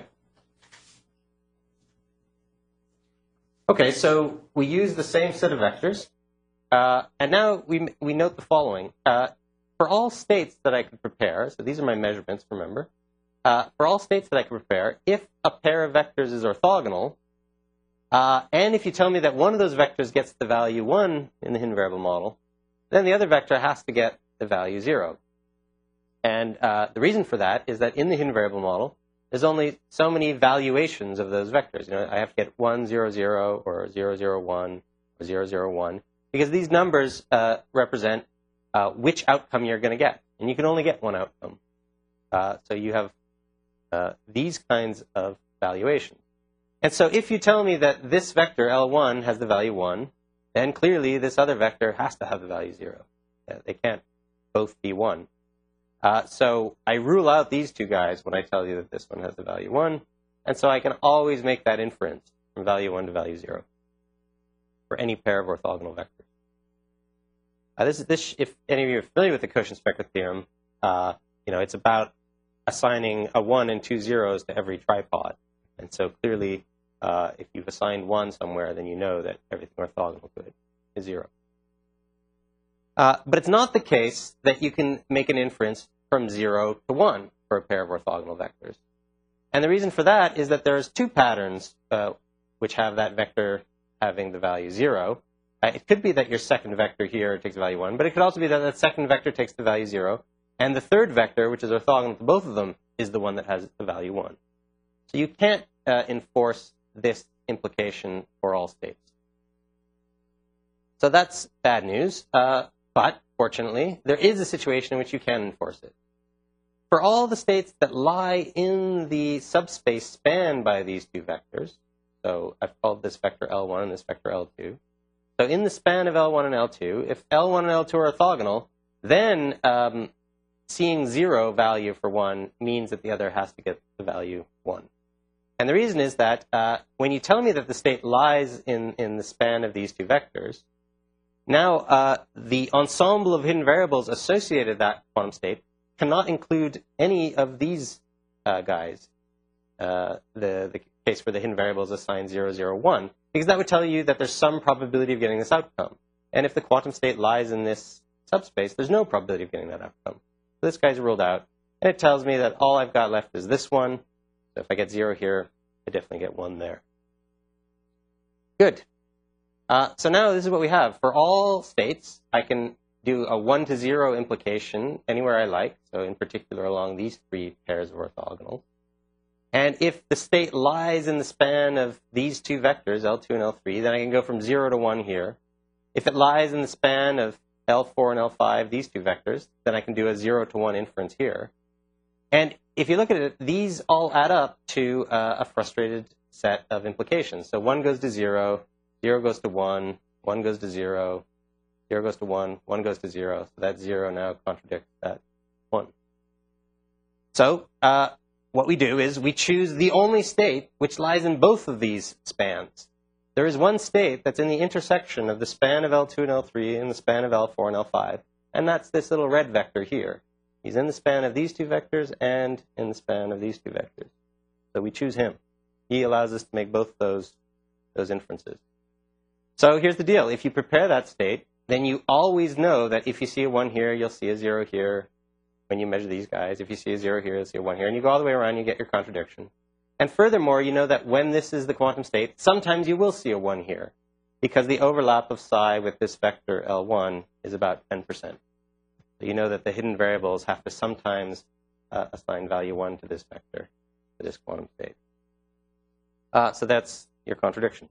Okay, so we use the same set of vectors. And now we note the following. For all states that I could prepare, so these are my measurements, remember. For all states that I could prepare, if a pair of vectors is orthogonal, and if you tell me that one of those vectors gets the value 1 in the hidden variable model, then the other vector has to get the value 0. And the reason for that is that in the hidden variable model, there's only so many valuations of those vectors. You know, I have to get 1, 0, 0, or 0, 0, 1, or 0, 0, 1, because these numbers represent which outcome you're going to get. And you can only get one outcome. So you have these kinds of valuations. And so if you tell me that this vector, L1, has the value 1, then clearly this other vector has to have the value 0. They can't both be 1. So I rule out these two guys when I tell you that this one has the value 1. And so I can always make that inference from value 1 to value 0 for any pair of orthogonal vectors. If any of you are familiar with the Cauchy-Specker theorem, you know, it's about assigning a 1 and 2 zeros to every tripod. And so clearly, if you've assigned 1 somewhere, then you know that everything orthogonal to it is 0. But it's not the case that you can make an inference from 0 to 1 for a pair of orthogonal vectors. And the reason for that is that there's two patterns which have that vector having the value 0. It could be that your second vector here takes the value 1, but it could also be that that second vector takes the value 0, and the third vector, which is orthogonal to both of them, is the one that has the value 1. So you can't enforce this implication for all states. So that's bad news. But, fortunately, there is a situation in which you can enforce it. For all the states that lie in the subspace spanned by these two vectors, so I've called this vector L1 and this vector L2. So in the span of L1 and L2, if L1 and L2 are orthogonal, then seeing 0 value for 1 means that the other has to get the value 1. And the reason is that when you tell me that the state lies in the span of these two vectors, now, the ensemble of hidden variables associated with that quantum state cannot include any of these guys, the case where the hidden variable is assigned 0, 0, 1, because that would tell you that there's some probability of getting this outcome. And if the quantum state lies in this subspace, there's no probability of getting that outcome. So this guy's ruled out. And it tells me that all I've got left is this one. So if I get 0 here, I definitely get 1 there. Good. So now this is what we have. For all states, I can do a 1 to 0 implication anywhere I like, so in particular along these 3 pairs of orthogonals. And if the state lies in the span of these 2 vectors, L2 and L3, then I can go from 0 to 1 here. If it lies in the span of L4 and L5, these 2 vectors, then I can do a 0 to 1 inference here. And if you look at it, these all add up to a frustrated set of implications. So 1 goes to 0, 0 goes to 1, 1 goes to 0, 0 goes to 1, 1 goes to 0. So that 0 now contradicts that 1. So what we do is we choose the only state which lies in both of these spans. There is one state that's in the intersection of the span of L2 and L3 and the span of L4 and L5, and that's this little red vector here. He's in the span of these 2 vectors and in the span of these 2 vectors. So we choose him. He allows us to make both those inferences. So here's the deal. If you prepare that state, then you always know that if you see a 1 here, you'll see a 0 here. When you measure these guys, if you see a 0 here, you'll see a 1 here. And you go all the way around, you get your contradiction. And furthermore, you know that when this is the quantum state, sometimes you will see a 1 here, because the overlap of psi with this vector L1 is about 10%. So you know that the hidden variables have to sometimes assign value 1 to this vector, to this quantum state. So that's your contradiction.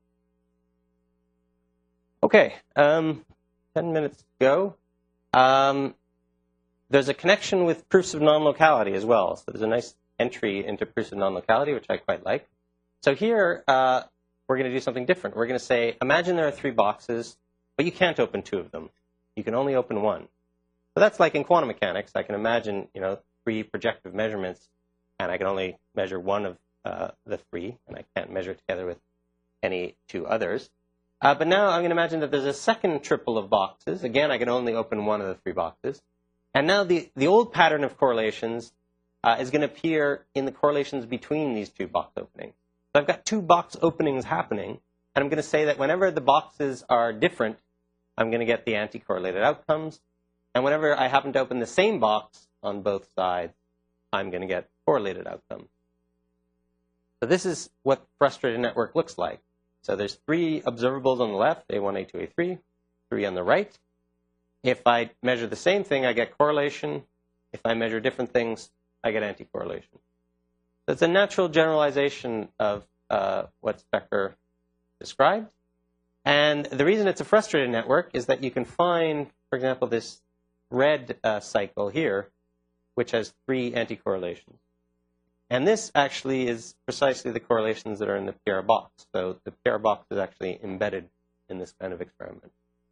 Okay, 10 minutes to go. There's a connection with proofs of non-locality as well. So there's a nice entry into proofs of non-locality, which I quite like. So here, we're going to do something different. We're going to say, imagine there are 3 boxes, but you can't open 2 of them. You can only open 1. So that's like in quantum mechanics. I can imagine, 3 projective measurements, and I can only measure 1 of the 3, and I can't measure it together with any 2 others. But now I'm going to imagine that there's a second triple of boxes. Again, I can only open 1 of the 3 boxes. And now the old pattern of correlations is going to appear in the correlations between these 2 box openings. So I've got 2 box openings happening, and I'm going to say that whenever the boxes are different, I'm going to get the anti-correlated outcomes. And whenever I happen to open the same box on both sides, I'm going to get correlated outcomes. So this is what the frustrated network looks like. So there's 3 observables on the left, A1, A2, A3, 3 on the right. If I measure the same thing, I get correlation. If I measure different things, I get anti-correlation. So it's a natural generalization of what Specker described. And the reason it's a frustrated network is that you can find, for example, this red cycle here, which has 3 anti-correlations. And this actually is precisely the correlations that are in the PR box. So the PR box is actually embedded in this kind of experiment.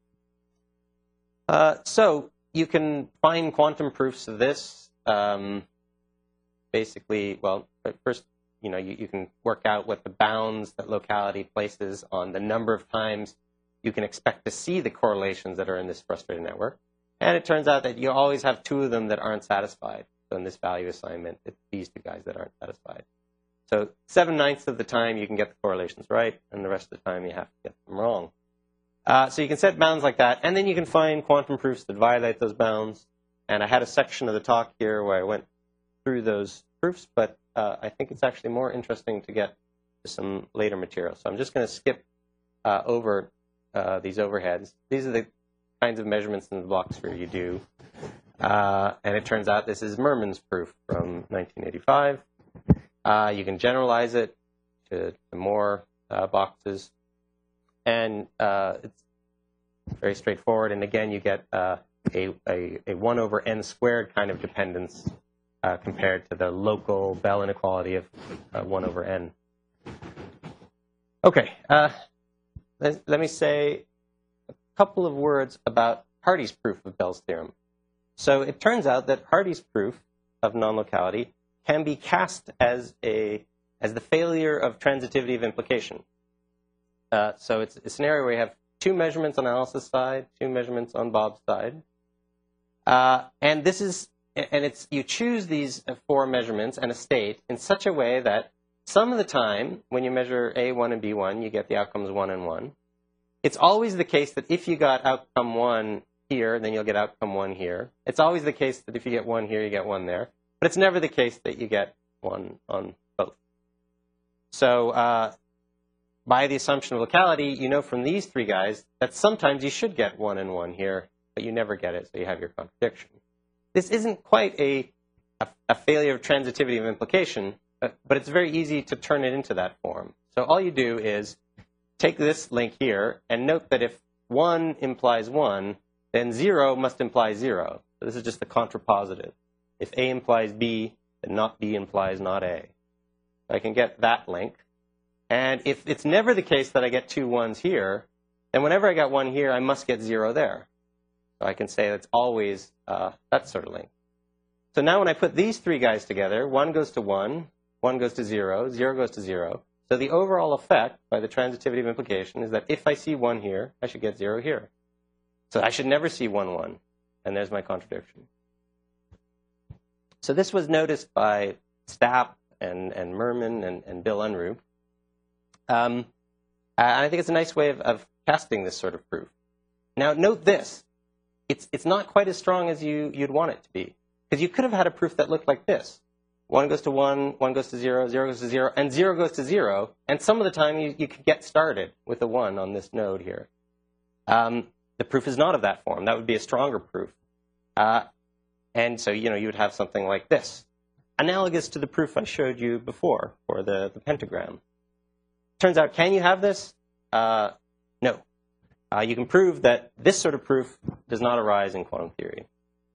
So you can find quantum proofs of this. Basically, well, first, you can work out what the bounds that locality places on the number of times you can expect to see the correlations that are in this frustrated network. And it turns out that you always have 2 of them that aren't satisfied. So in this value assignment, it's these 2 guys that aren't satisfied. So 7/9 of the time you can get the correlations right, and the rest of the time you have to get them wrong. So you can set bounds like that, and then you can find quantum proofs that violate those bounds. And I had a section of the talk here where I went through those proofs, but I think it's actually more interesting to get to some later material. So I'm just going to skip over these overheads. These are the kinds of measurements in the block sphere you do. And it turns out this is Merman's proof from 1985. You can generalize it to more boxes. And it's very straightforward. And again, you get a 1 over n squared kind of dependence compared to the local Bell inequality of 1 over n. Okay, let me say a couple of words about Hardy's proof of Bell's theorem. So it turns out that Hardy's proof of non-locality can be cast as the failure of transitivity of implication. So it's a scenario where you have 2 measurements on Alice's side, 2 measurements on Bob's side. And you choose these 4 measurements and a state in such a way that some of the time, when you measure A1 and B1, you get the outcomes 1 and 1. It's always the case that if you got outcome 1 here, then you'll get outcome 1 here. It's always the case that if you get 1 here, you get 1 there. but it's never the case that you get 1 on both. So by the assumption of locality, you know from these 3 guys that sometimes you should get 1 and 1 here, but you never get it, so you have your contradiction. This isn't quite a failure of transitivity of implication, but it's very easy to turn it into that form. So all you do is take this link here and note that if 1 implies 1, then 0 must imply 0. So this is just the contrapositive. If A implies B, then not B implies not A. I can get that link. And if it's never the case that I get 2 1s here, then whenever I get 1 here, I must get 0 there. So I can say that's always that sort of link. So now when I put these 3 guys together, 1 goes to 1, 1 goes to 0, 0 goes to 0. So the overall effect by the transitivity of implication is that if I see 1 here, I should get 0 here. So I should never see 1, 1. And there's my contradiction. So this was noticed by Stapp and Merman and Bill Unruh. And I think it's a nice way of testing this sort of proof. Now note this. It's not quite as strong as you'd want it to be. Because you could have had a proof that looked like this. 1 goes to 1, 1 goes to 0, 0 goes to 0, and 0 goes to 0. And some of the time you could get started with a 1 on this node here. The proof is not of that form. That would be a stronger proof. And so, you would have something like this, analogous to the proof I showed you before for the pentagram. Turns out, can you have this? No. You can prove that this sort of proof does not arise in quantum theory.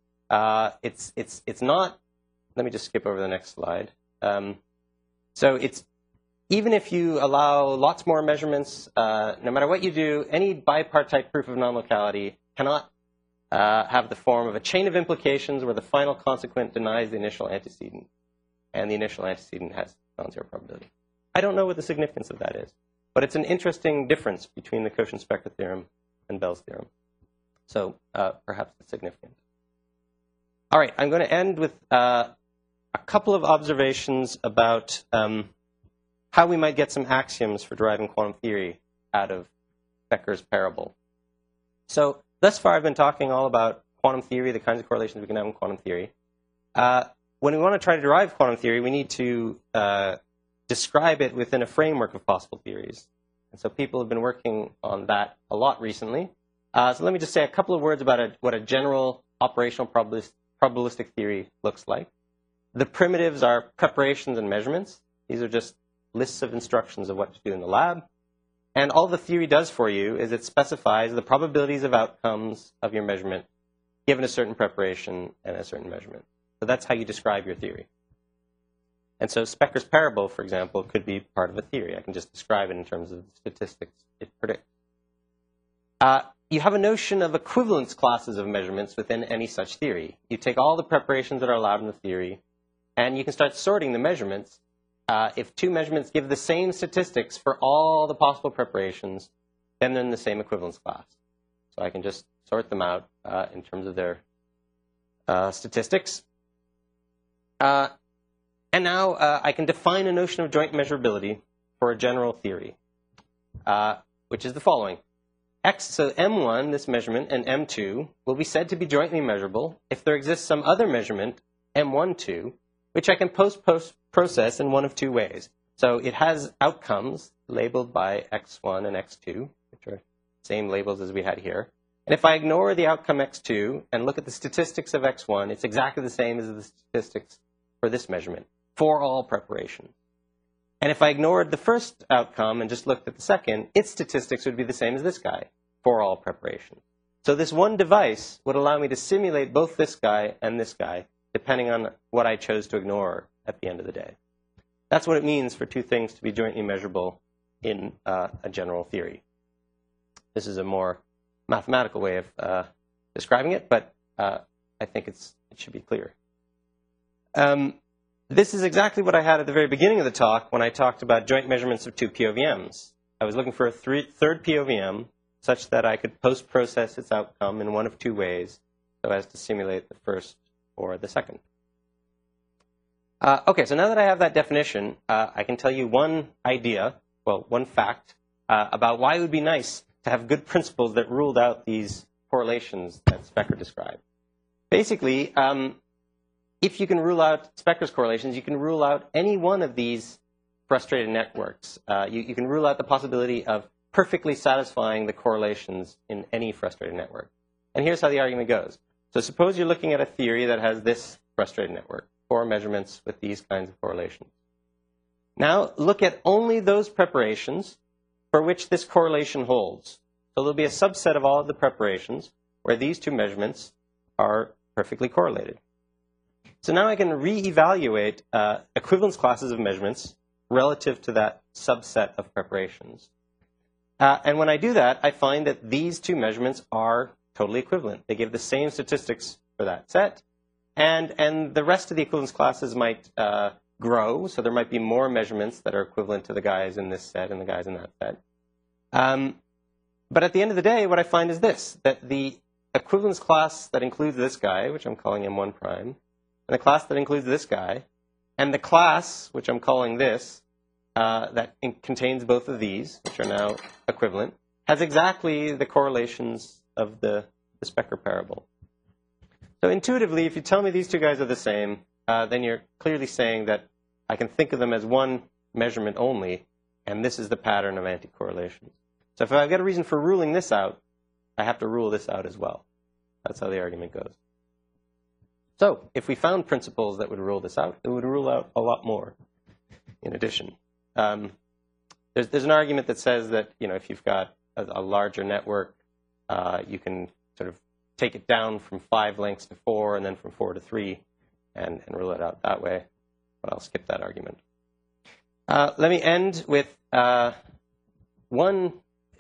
It's not. Let me just skip over the next slide. So it's even if you allow lots more measurements, no matter what you do, any bipartite proof of non-locality cannot have the form of a chain of implications where the final consequent denies the initial antecedent, and the initial antecedent has non-zero probability. I don't know what the significance of that is, but it's an interesting difference between the Cauchy-Specker theorem and Bell's theorem. So perhaps it's significant. All right, I'm going to end with a couple of observations about how we might get some axioms for deriving quantum theory out of Becker's parable. So thus far, I've been talking all about quantum theory, the kinds of correlations we can have in quantum theory. When we want to try to derive quantum theory, we need to describe it within a framework of possible theories. And so people have been working on that a lot recently. So let me just say a couple of words about what a general operational probabilistic theory looks like. The primitives are preparations and measurements. These are just lists of instructions of what to do in the lab. And all the theory does for you is it specifies the probabilities of outcomes of your measurement given a certain preparation and a certain measurement. So that's how you describe your theory. And so Specker's parable, for example, could be part of a theory. I can just describe it in terms of the statistics it predicts. You have a notion of equivalence classes of measurements within any such theory. You take all the preparations that are allowed in the theory, and you can start sorting the measurements. If 2 measurements give the same statistics for all the possible preparations, then they're in the same equivalence class. So I can just sort them out in terms of their statistics. And now I can define a notion of joint measurability for a general theory, which is the following. So M1, this measurement, and M2 will be said to be jointly measurable if there exists some other measurement, M12, which I can post-process in one of 2 ways. So it has outcomes labeled by X1 and X2, which are the same labels as we had here. And if I ignore the outcome X2 and look at the statistics of X1, it's exactly the same as the statistics for this measurement, for all preparation. And if I ignored the first outcome and just looked at the second, its statistics would be the same as this guy, for all preparation. So this one device would allow me to simulate both this guy and this guy, depending on what I chose to ignore at the end of the day. That's what it means for 2 things to be jointly measurable in a general theory. This is a more mathematical way of describing it, but I think it should be clear. This is exactly what I had at the very beginning of the talk when I talked about joint measurements of 2 POVMs. I was looking for a third POVM such that I could post-process its outcome in one of 2 ways so as to simulate the first or the second. Okay, so now that I have that definition, I can tell you one idea, well, one fact, about why it would be nice to have good principles that ruled out these correlations that Specker described. Basically, if you can rule out Specker's correlations, you can rule out any one of these frustrated networks. You can rule out the possibility of perfectly satisfying the correlations in any frustrated network. And here's how the argument goes. So suppose you're looking at a theory that has this frustrated network, 4 measurements with these kinds of correlations. Now look at only those preparations for which this correlation holds. So there'll be a subset of all of the preparations where these 2 measurements are perfectly correlated. So now I can reevaluate equivalence classes of measurements relative to that subset of preparations. And when I do that, I find that these 2 measurements are totally equivalent. They give the same statistics for that set. And the rest of the equivalence classes might grow. So there might be more measurements that are equivalent to the guys in this set and the guys in that set. But at the end of the day, what I find is this, that the equivalence class that includes this guy, which I'm calling M1 prime, and the class that includes this guy, and the class, which I'm calling this, that contains both of these, which are now equivalent, has exactly the correlations of the Specker parable. So intuitively, if you tell me these 2 guys are the same, then you're clearly saying that I can think of them as one measurement only, and this is the pattern of anti-correlations. So if I've got a reason for ruling this out, I have to rule this out as well. That's how the argument goes. So if we found principles that would rule this out, it would rule out a lot more in addition. There's an argument that says that, if you've got a larger network, you can sort of take it down from 5 lengths to 4 and then from 4 to 3 and rule it out that way. But I'll skip that argument. Let me end with one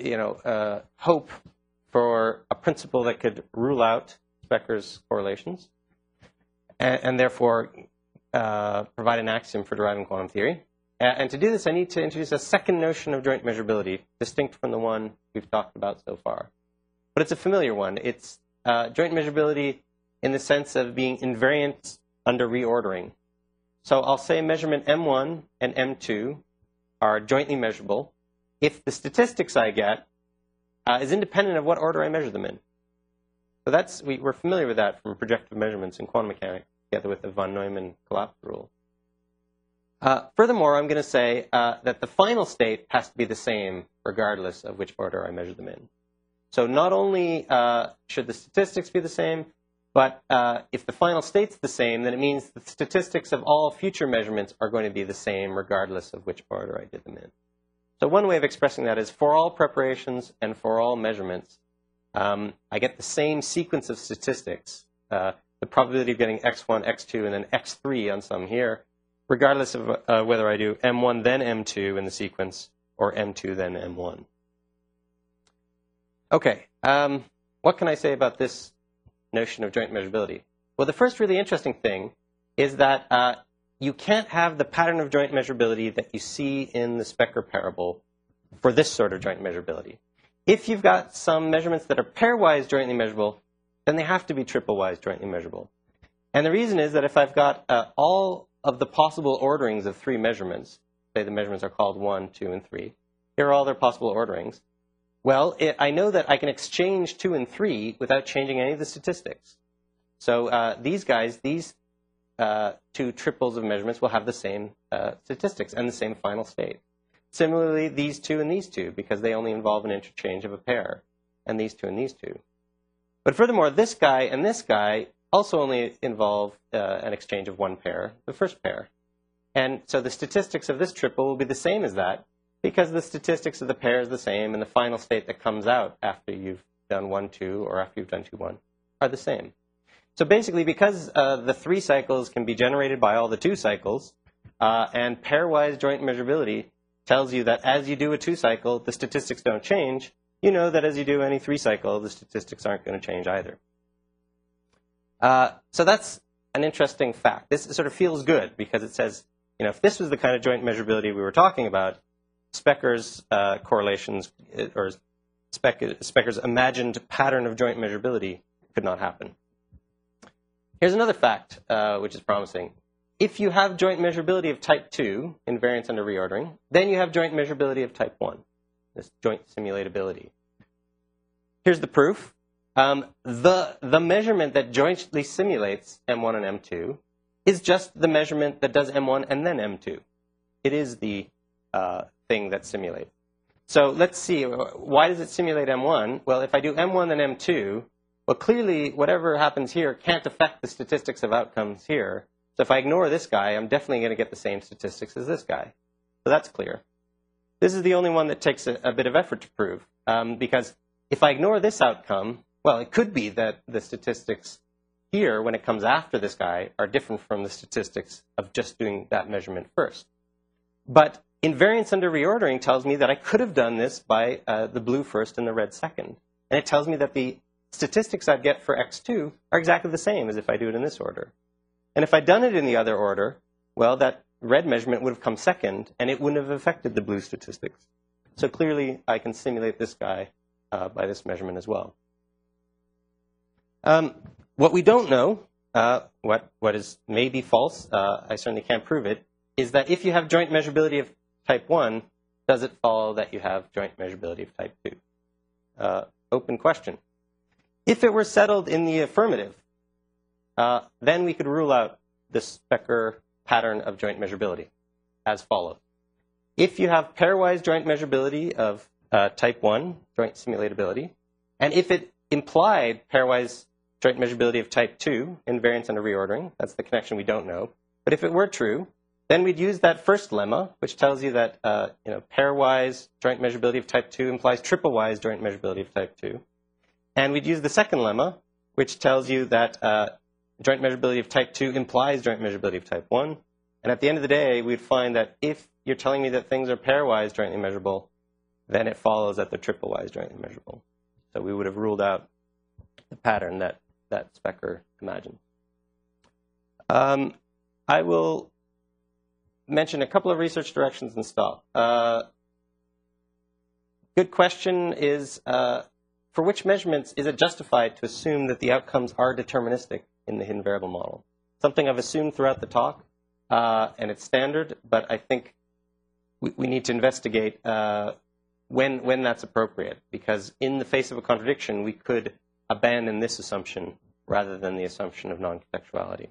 hope for a principle that could rule out Specker's correlations and therefore provide an axiom for deriving quantum theory. And to do this, I need to introduce a second notion of joint measurability, distinct from the one we've talked about so far. But it's a familiar one. It's joint measurability in the sense of being invariant under reordering. So I'll say measurement M1 and M2 are jointly measurable if the statistics I get is independent of what order I measure them in. So we're familiar with that from projective measurements in quantum mechanics, together with the von Neumann collapse rule. Furthermore, I'm going to say that the final state has to be the same regardless of which order I measure them in. So not only should the statistics be the same, but if the final state's the same, then it means the statistics of all future measurements are going to be the same regardless of which order I did them in. So one way of expressing that is for all preparations and for all measurements, I get the same sequence of statistics, the probability of getting x1, x2, and then x3 on some here, regardless of whether I do M1 then M2 in the sequence or M2 then M1. Okay, what can I say about this notion of joint measurability? Well, the first really interesting thing is that you can't have the pattern of joint measurability that you see in the Specker parable for this sort of joint measurability. If you've got some measurements that are pairwise jointly measurable, then they have to be triple-wise jointly measurable. And the reason is that if I've got all of the possible orderings of 3 measurements, say the measurements are called 1, 2, and 3, here are all their possible orderings, well, I know that I can exchange 2 and 3 without changing any of the statistics. So these guys, these 2 triples of measurements will have the same statistics and the same final state. Similarly, these 2 and these 2, because they only involve an interchange of a pair, and these 2 and these 2. But furthermore, this guy and this guy also only involve an exchange of one pair, the first pair. And so the statistics of this triple will be the same as that, because the statistics of the pair is the same, and the final state that comes out after you've done 1, 2, or after you've done 2, 1, are the same. So basically, because the 3 cycles can be generated by all the 2 cycles, and pairwise joint measurability tells you that as you do a 2 cycle, the statistics don't change, you know that as you do any 3 cycle, the statistics aren't going to change either. So that's an interesting fact. This sort of feels good because it says, if this was the kind of joint measurability we were talking about, Specker's correlations, or Specker's imagined pattern of joint measurability could not happen. Here's another fact which is promising. If you have joint measurability of type 2, invariance under reordering, then you have joint measurability of type 1, this joint simulatability. Here's the proof. The measurement that jointly simulates M1 and M2 is just the measurement that does M1 and then M2. It is the thing that's simulated. So let's see, why does it simulate M1? Well, if I do M1 and M2, well, clearly whatever happens here can't affect the statistics of outcomes here. So if I ignore this guy, I'm definitely going to get the same statistics as this guy. So that's clear. This is the only one that takes a bit of effort to prove, because if I ignore this outcome, well, it could be that the statistics here, when it comes after this guy, are different from the statistics of just doing that measurement first. But invariance under reordering tells me that I could have done this by the blue first and the red second. And it tells me that the statistics I'd get for x2 are exactly the same as if I do it in this order. And if I'd done it in the other order, well, that red measurement would have come second, and it wouldn't have affected the blue statistics. So clearly, I can simulate this guy by this measurement as well. What we don't know, what is maybe false, I certainly can't prove it, is that if you have joint measurability of type 1, does it follow that you have joint measurability of type 2? Open question. If it were settled in the affirmative, then we could rule out the Specker pattern of joint measurability as follows. If you have pairwise joint measurability of type 1, joint simulatability, and if it implied pairwise joint measurability of type 2, invariance under reordering, that's the connection we don't know, but if it were true, then we'd use that first lemma, which tells you that pairwise joint measurability of type 2 implies triple-wise joint measurability of type 2. And we'd use the second lemma, which tells you that joint measurability of type 2 implies joint measurability of type 1. And at the end of the day, we'd find that if you're telling me that things are pairwise jointly measurable, then it follows that they're triple-wise jointly measurable. So we would have ruled out the pattern that Specker imagined. I will mention a couple of research directions and stop. Good question is, for which measurements is it justified to assume that the outcomes are deterministic in the hidden variable model? Something I've assumed throughout the talk, and it's standard, but I think we need to investigate when that's appropriate, because in the face of a contradiction, we could abandon this assumption rather than the assumption of non-contextuality.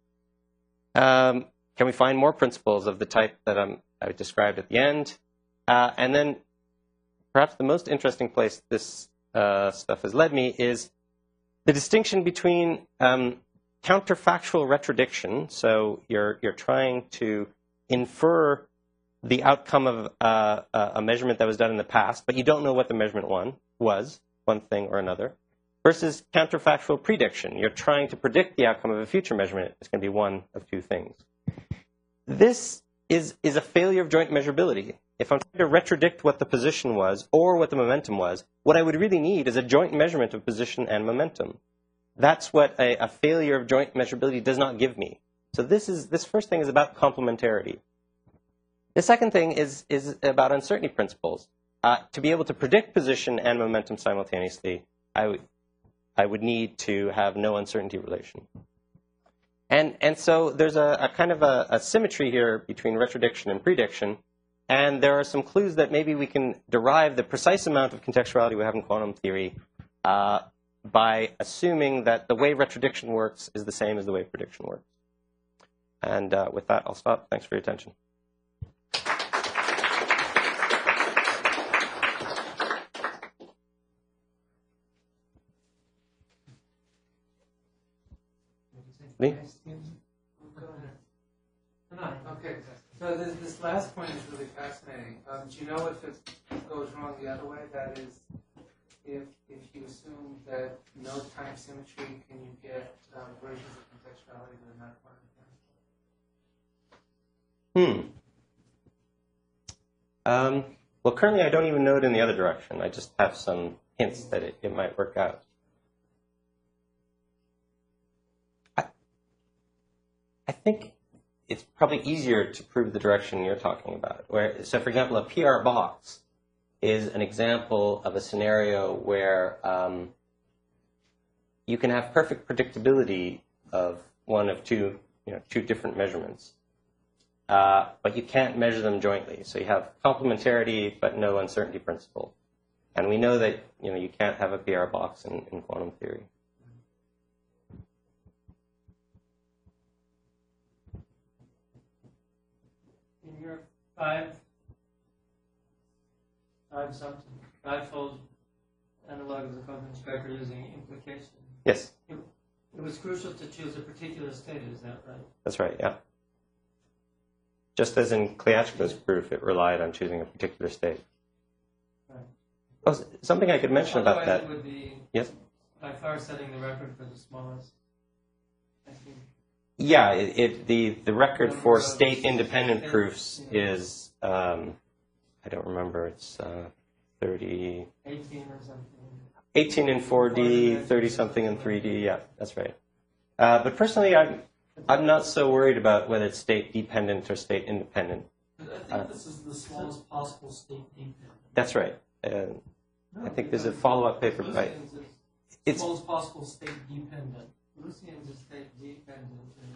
Can we find more principles of the type that I described at the end? And then perhaps the most interesting place this stuff has led me is the distinction between counterfactual retrodiction. So you're trying to infer the outcome of a measurement that was done in the past, but you don't know what the measurement was, one thing or another, versus counterfactual prediction. You're trying to predict the outcome of a future measurement. It's going to be one of two things. This is a failure of joint measurability. If I'm trying to retrodict what the position was or what the momentum was, what I would really need is a joint measurement of position and momentum. That's what a failure of joint measurability does not give me. So this first thing is about complementarity. The second thing is about uncertainty principles. To be able to predict position and momentum simultaneously, I would need to have no uncertainty relation. And so there's a kind of a symmetry here between retrodiction and prediction. And there are some clues that maybe we can derive the precise amount of contextuality we have in quantum theory by assuming that the way retrodiction works is the same as the way prediction works. And with that, I'll stop. Thanks for your attention. Lee? Okay, so this last point is really fascinating. Do you know if it goes wrong the other way? That is, if you assume that no time symmetry, can you get versions of contextuality that are not part of the Well, currently I don't even know it in the other direction. I just have some hints that it might work out. I think it's probably easier to prove the direction you're talking about. So, for example, a PR box is an example of a scenario where you can have perfect predictability of one of two different measurements, but you can't measure them jointly. So you have complementarity, but no uncertainty principle. And we know that you can't have a PR box in quantum theory. five-fold analog of the quantum spectrum using implication. Yes, It was crucial to choose a particular state, is that right? that's right, yeah. Just as in Klyashko's proof, it relied on choosing a particular state. Right. Oh, something I could mention about Otherwise, that. it would be Yes? by far setting the record for the smallest. I think. Yeah, the record Number for of state-independent states, proofs yeah. is, I don't remember, it's 30, 18 or something. 18 in 4D, 30-something in 3D, yeah, that's right. But personally, I'm not so worried about whether it's state-dependent or state-independent. I think this is the smallest possible state dependent. That's right. I think there's a follow-up paper by... Lucian's is, It's, Smallest possible state dependent. Lucian's is state dependent.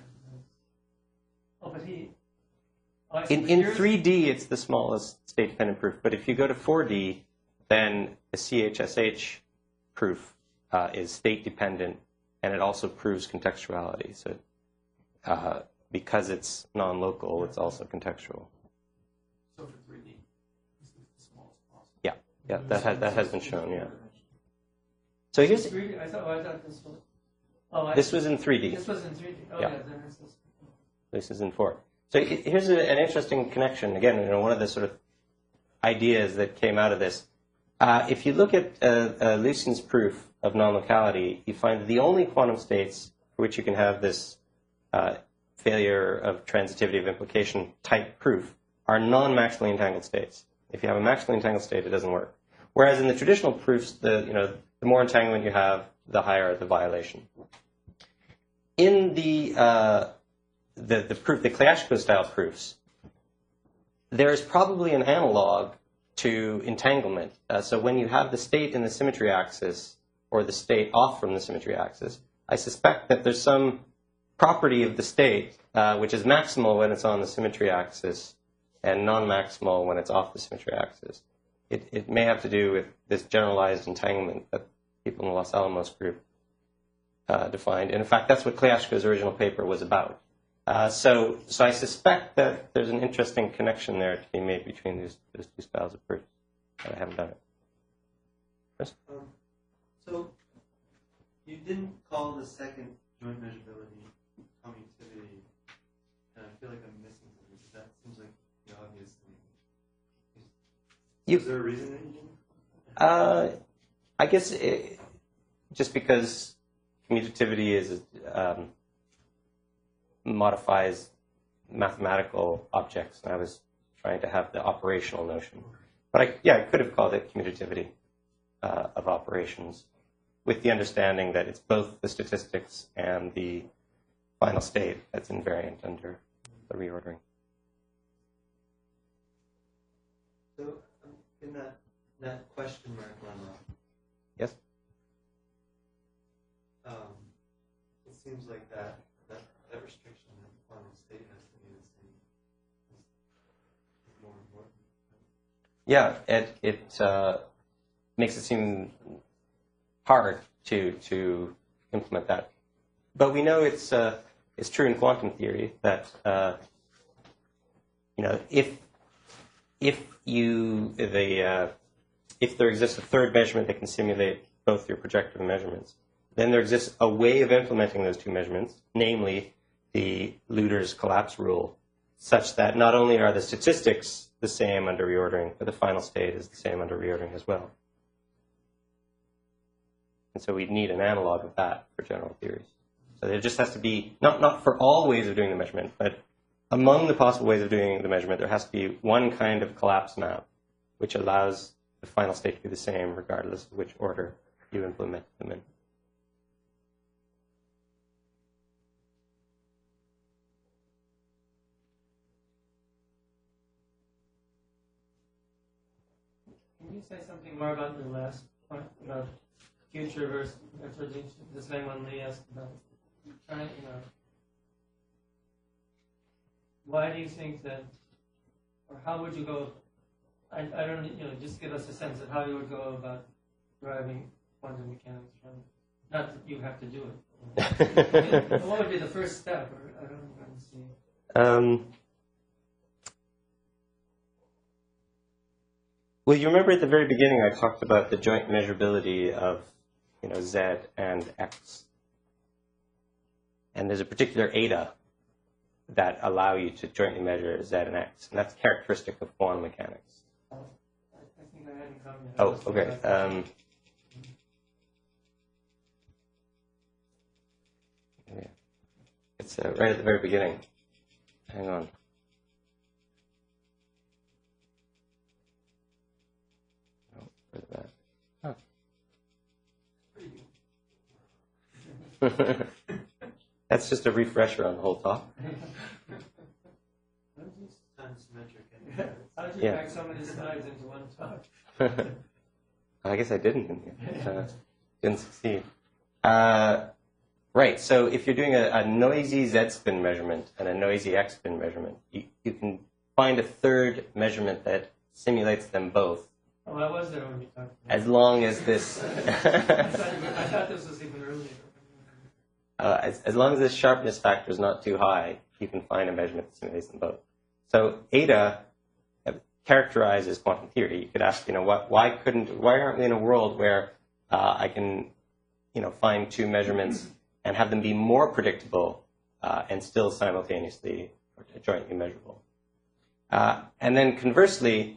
Oh, but he. Oh, I see, in but 3D, it's the smallest state-dependent proof, but if you go to 4D, then the CHSH proof is state-dependent, and it also proves contextuality. So because it's non-local, it's also contextual. So for 3D, this is the smallest possible. Yeah, that has been shown, yeah. So here's, 3D, I thought this was. Oh, this was in 3D. This was in 3D. Oh, Yeah. yeah, then this is. This is in 4. So here's an interesting connection. Again, one of the sort of ideas that came out of this. If you look at Lucian's proof of non-locality, you find that the only quantum states for which you can have this failure of transitivity of implication type proof are non-maximally entangled states. If you have a maximally entangled state, it doesn't work. Whereas in the traditional proofs, the more entanglement you have, the higher the violation. In the proof, the Klyashko style proofs, there is probably an analog to entanglement. So when you have the state in the symmetry axis or the state off from the symmetry axis, I suspect that there's some property of the state which is maximal when it's on the symmetry axis and non-maximal when it's off the symmetry axis. It may have to do with this generalized entanglement that people in the Los Alamos group defined. And in fact, that's what Klyashko's original paper was about. So I suspect that there's an interesting connection there to be made between those two styles of proof. But I haven't done it. Chris? So you didn't call the second joint measurability commutativity, and I feel like I'm missing something. That seems like the obvious thing. Is there a reason that you didn't? I guess just because commutativity is modifies mathematical objects, and I was trying to have the operational notion. But I could have called it commutativity of operations, with the understanding that it's both the statistics and the final state that's invariant under the reordering. So in that question mark lemma, Yes? it seems like that restriction that the final state has to be the same is more important. Yeah, it makes it seem hard to implement that. But we know it's true in quantum theory that if there exists a third measurement that can simulate both your projective measurements, then there exists a way of implementing those two measurements, namely the Luder's collapse rule, such that not only are the statistics the same under reordering, but the final state is the same under reordering as well. And so we'd need an analog of that for general theories. So there just has to be, not for all ways of doing the measurement, but among the possible ways of doing the measurement, there has to be one kind of collapse map which allows the final state to be the same regardless of which order you implement them in. Can you say something more about the last point about future versus heterogeneous? The same one Lee asked about. Why do you think that, or how would you go? I don't, just give us a sense of how you would go about deriving quantum mechanics from. Not that you have to do it. What would be the first step? Or I don't see. Well, you remember at the very beginning I talked about the joint measurability of, Z and X. And there's a particular eta that allow you to jointly measure Z and X, and that's characteristic of quantum mechanics. I think I hadn't come yet. Oh, okay. Yeah. It's right at the very beginning. Hang on. Oh, where's that? That's just a refresher on the whole talk. Time symmetric. How did you Yeah. pack so many slides into one talk? I guess I didn't. Didn't succeed. Right. So if you're doing a noisy Z-spin measurement and a noisy X-spin measurement, you can find a third measurement that simulates them both. Oh, I was there when we talked. As long as this, I thought this was even earlier. as long as this sharpness factor is not too high, you can find a measurement that simulates them both. So eta characterizes quantum theory. You could ask, why aren't we in a world where I can, find two measurements and have them be more predictable and still simultaneously or jointly measurable? And then conversely,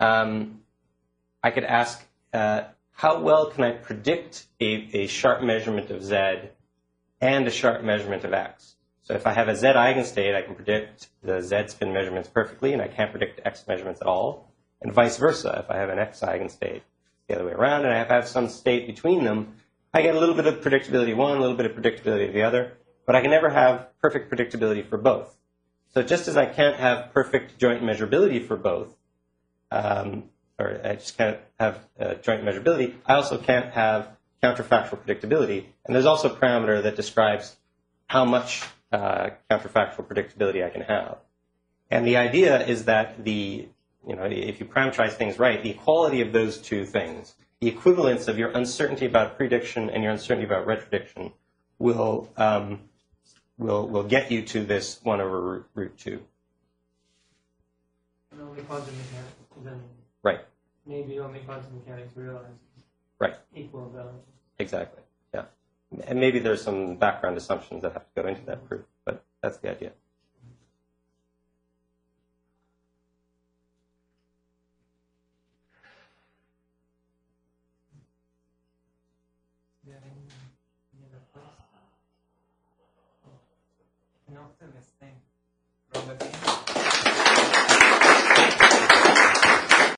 I could ask, how well can I predict a sharp measurement of Z and a sharp measurement of X? So if I have a Z eigenstate, I can predict the Z spin measurements perfectly, and I can't predict X measurements at all. And vice versa, if I have an X eigenstate the other way around, and I have some state between them, I get a little bit of predictability of one, a little bit of predictability of the other, but I can never have perfect predictability for both. So just as I can't have perfect joint measurability for both, or I just can't have joint measurability, I also can't have counterfactual predictability. And there's also a parameter that describes how much counterfactual predictability I can have. And the idea is that if you parameterize things right, the equality of those two things, the equivalence of your uncertainty about prediction and your uncertainty about retrodiction will get you to this 1 over root 2. And only quantum mechanics, then Right. maybe only quantum mechanics realize Right. equal value. Exactly. Yeah. And maybe there's some background assumptions that have to go into that proof, but that's the idea. Do you have any other questions? An optimist thing. Robert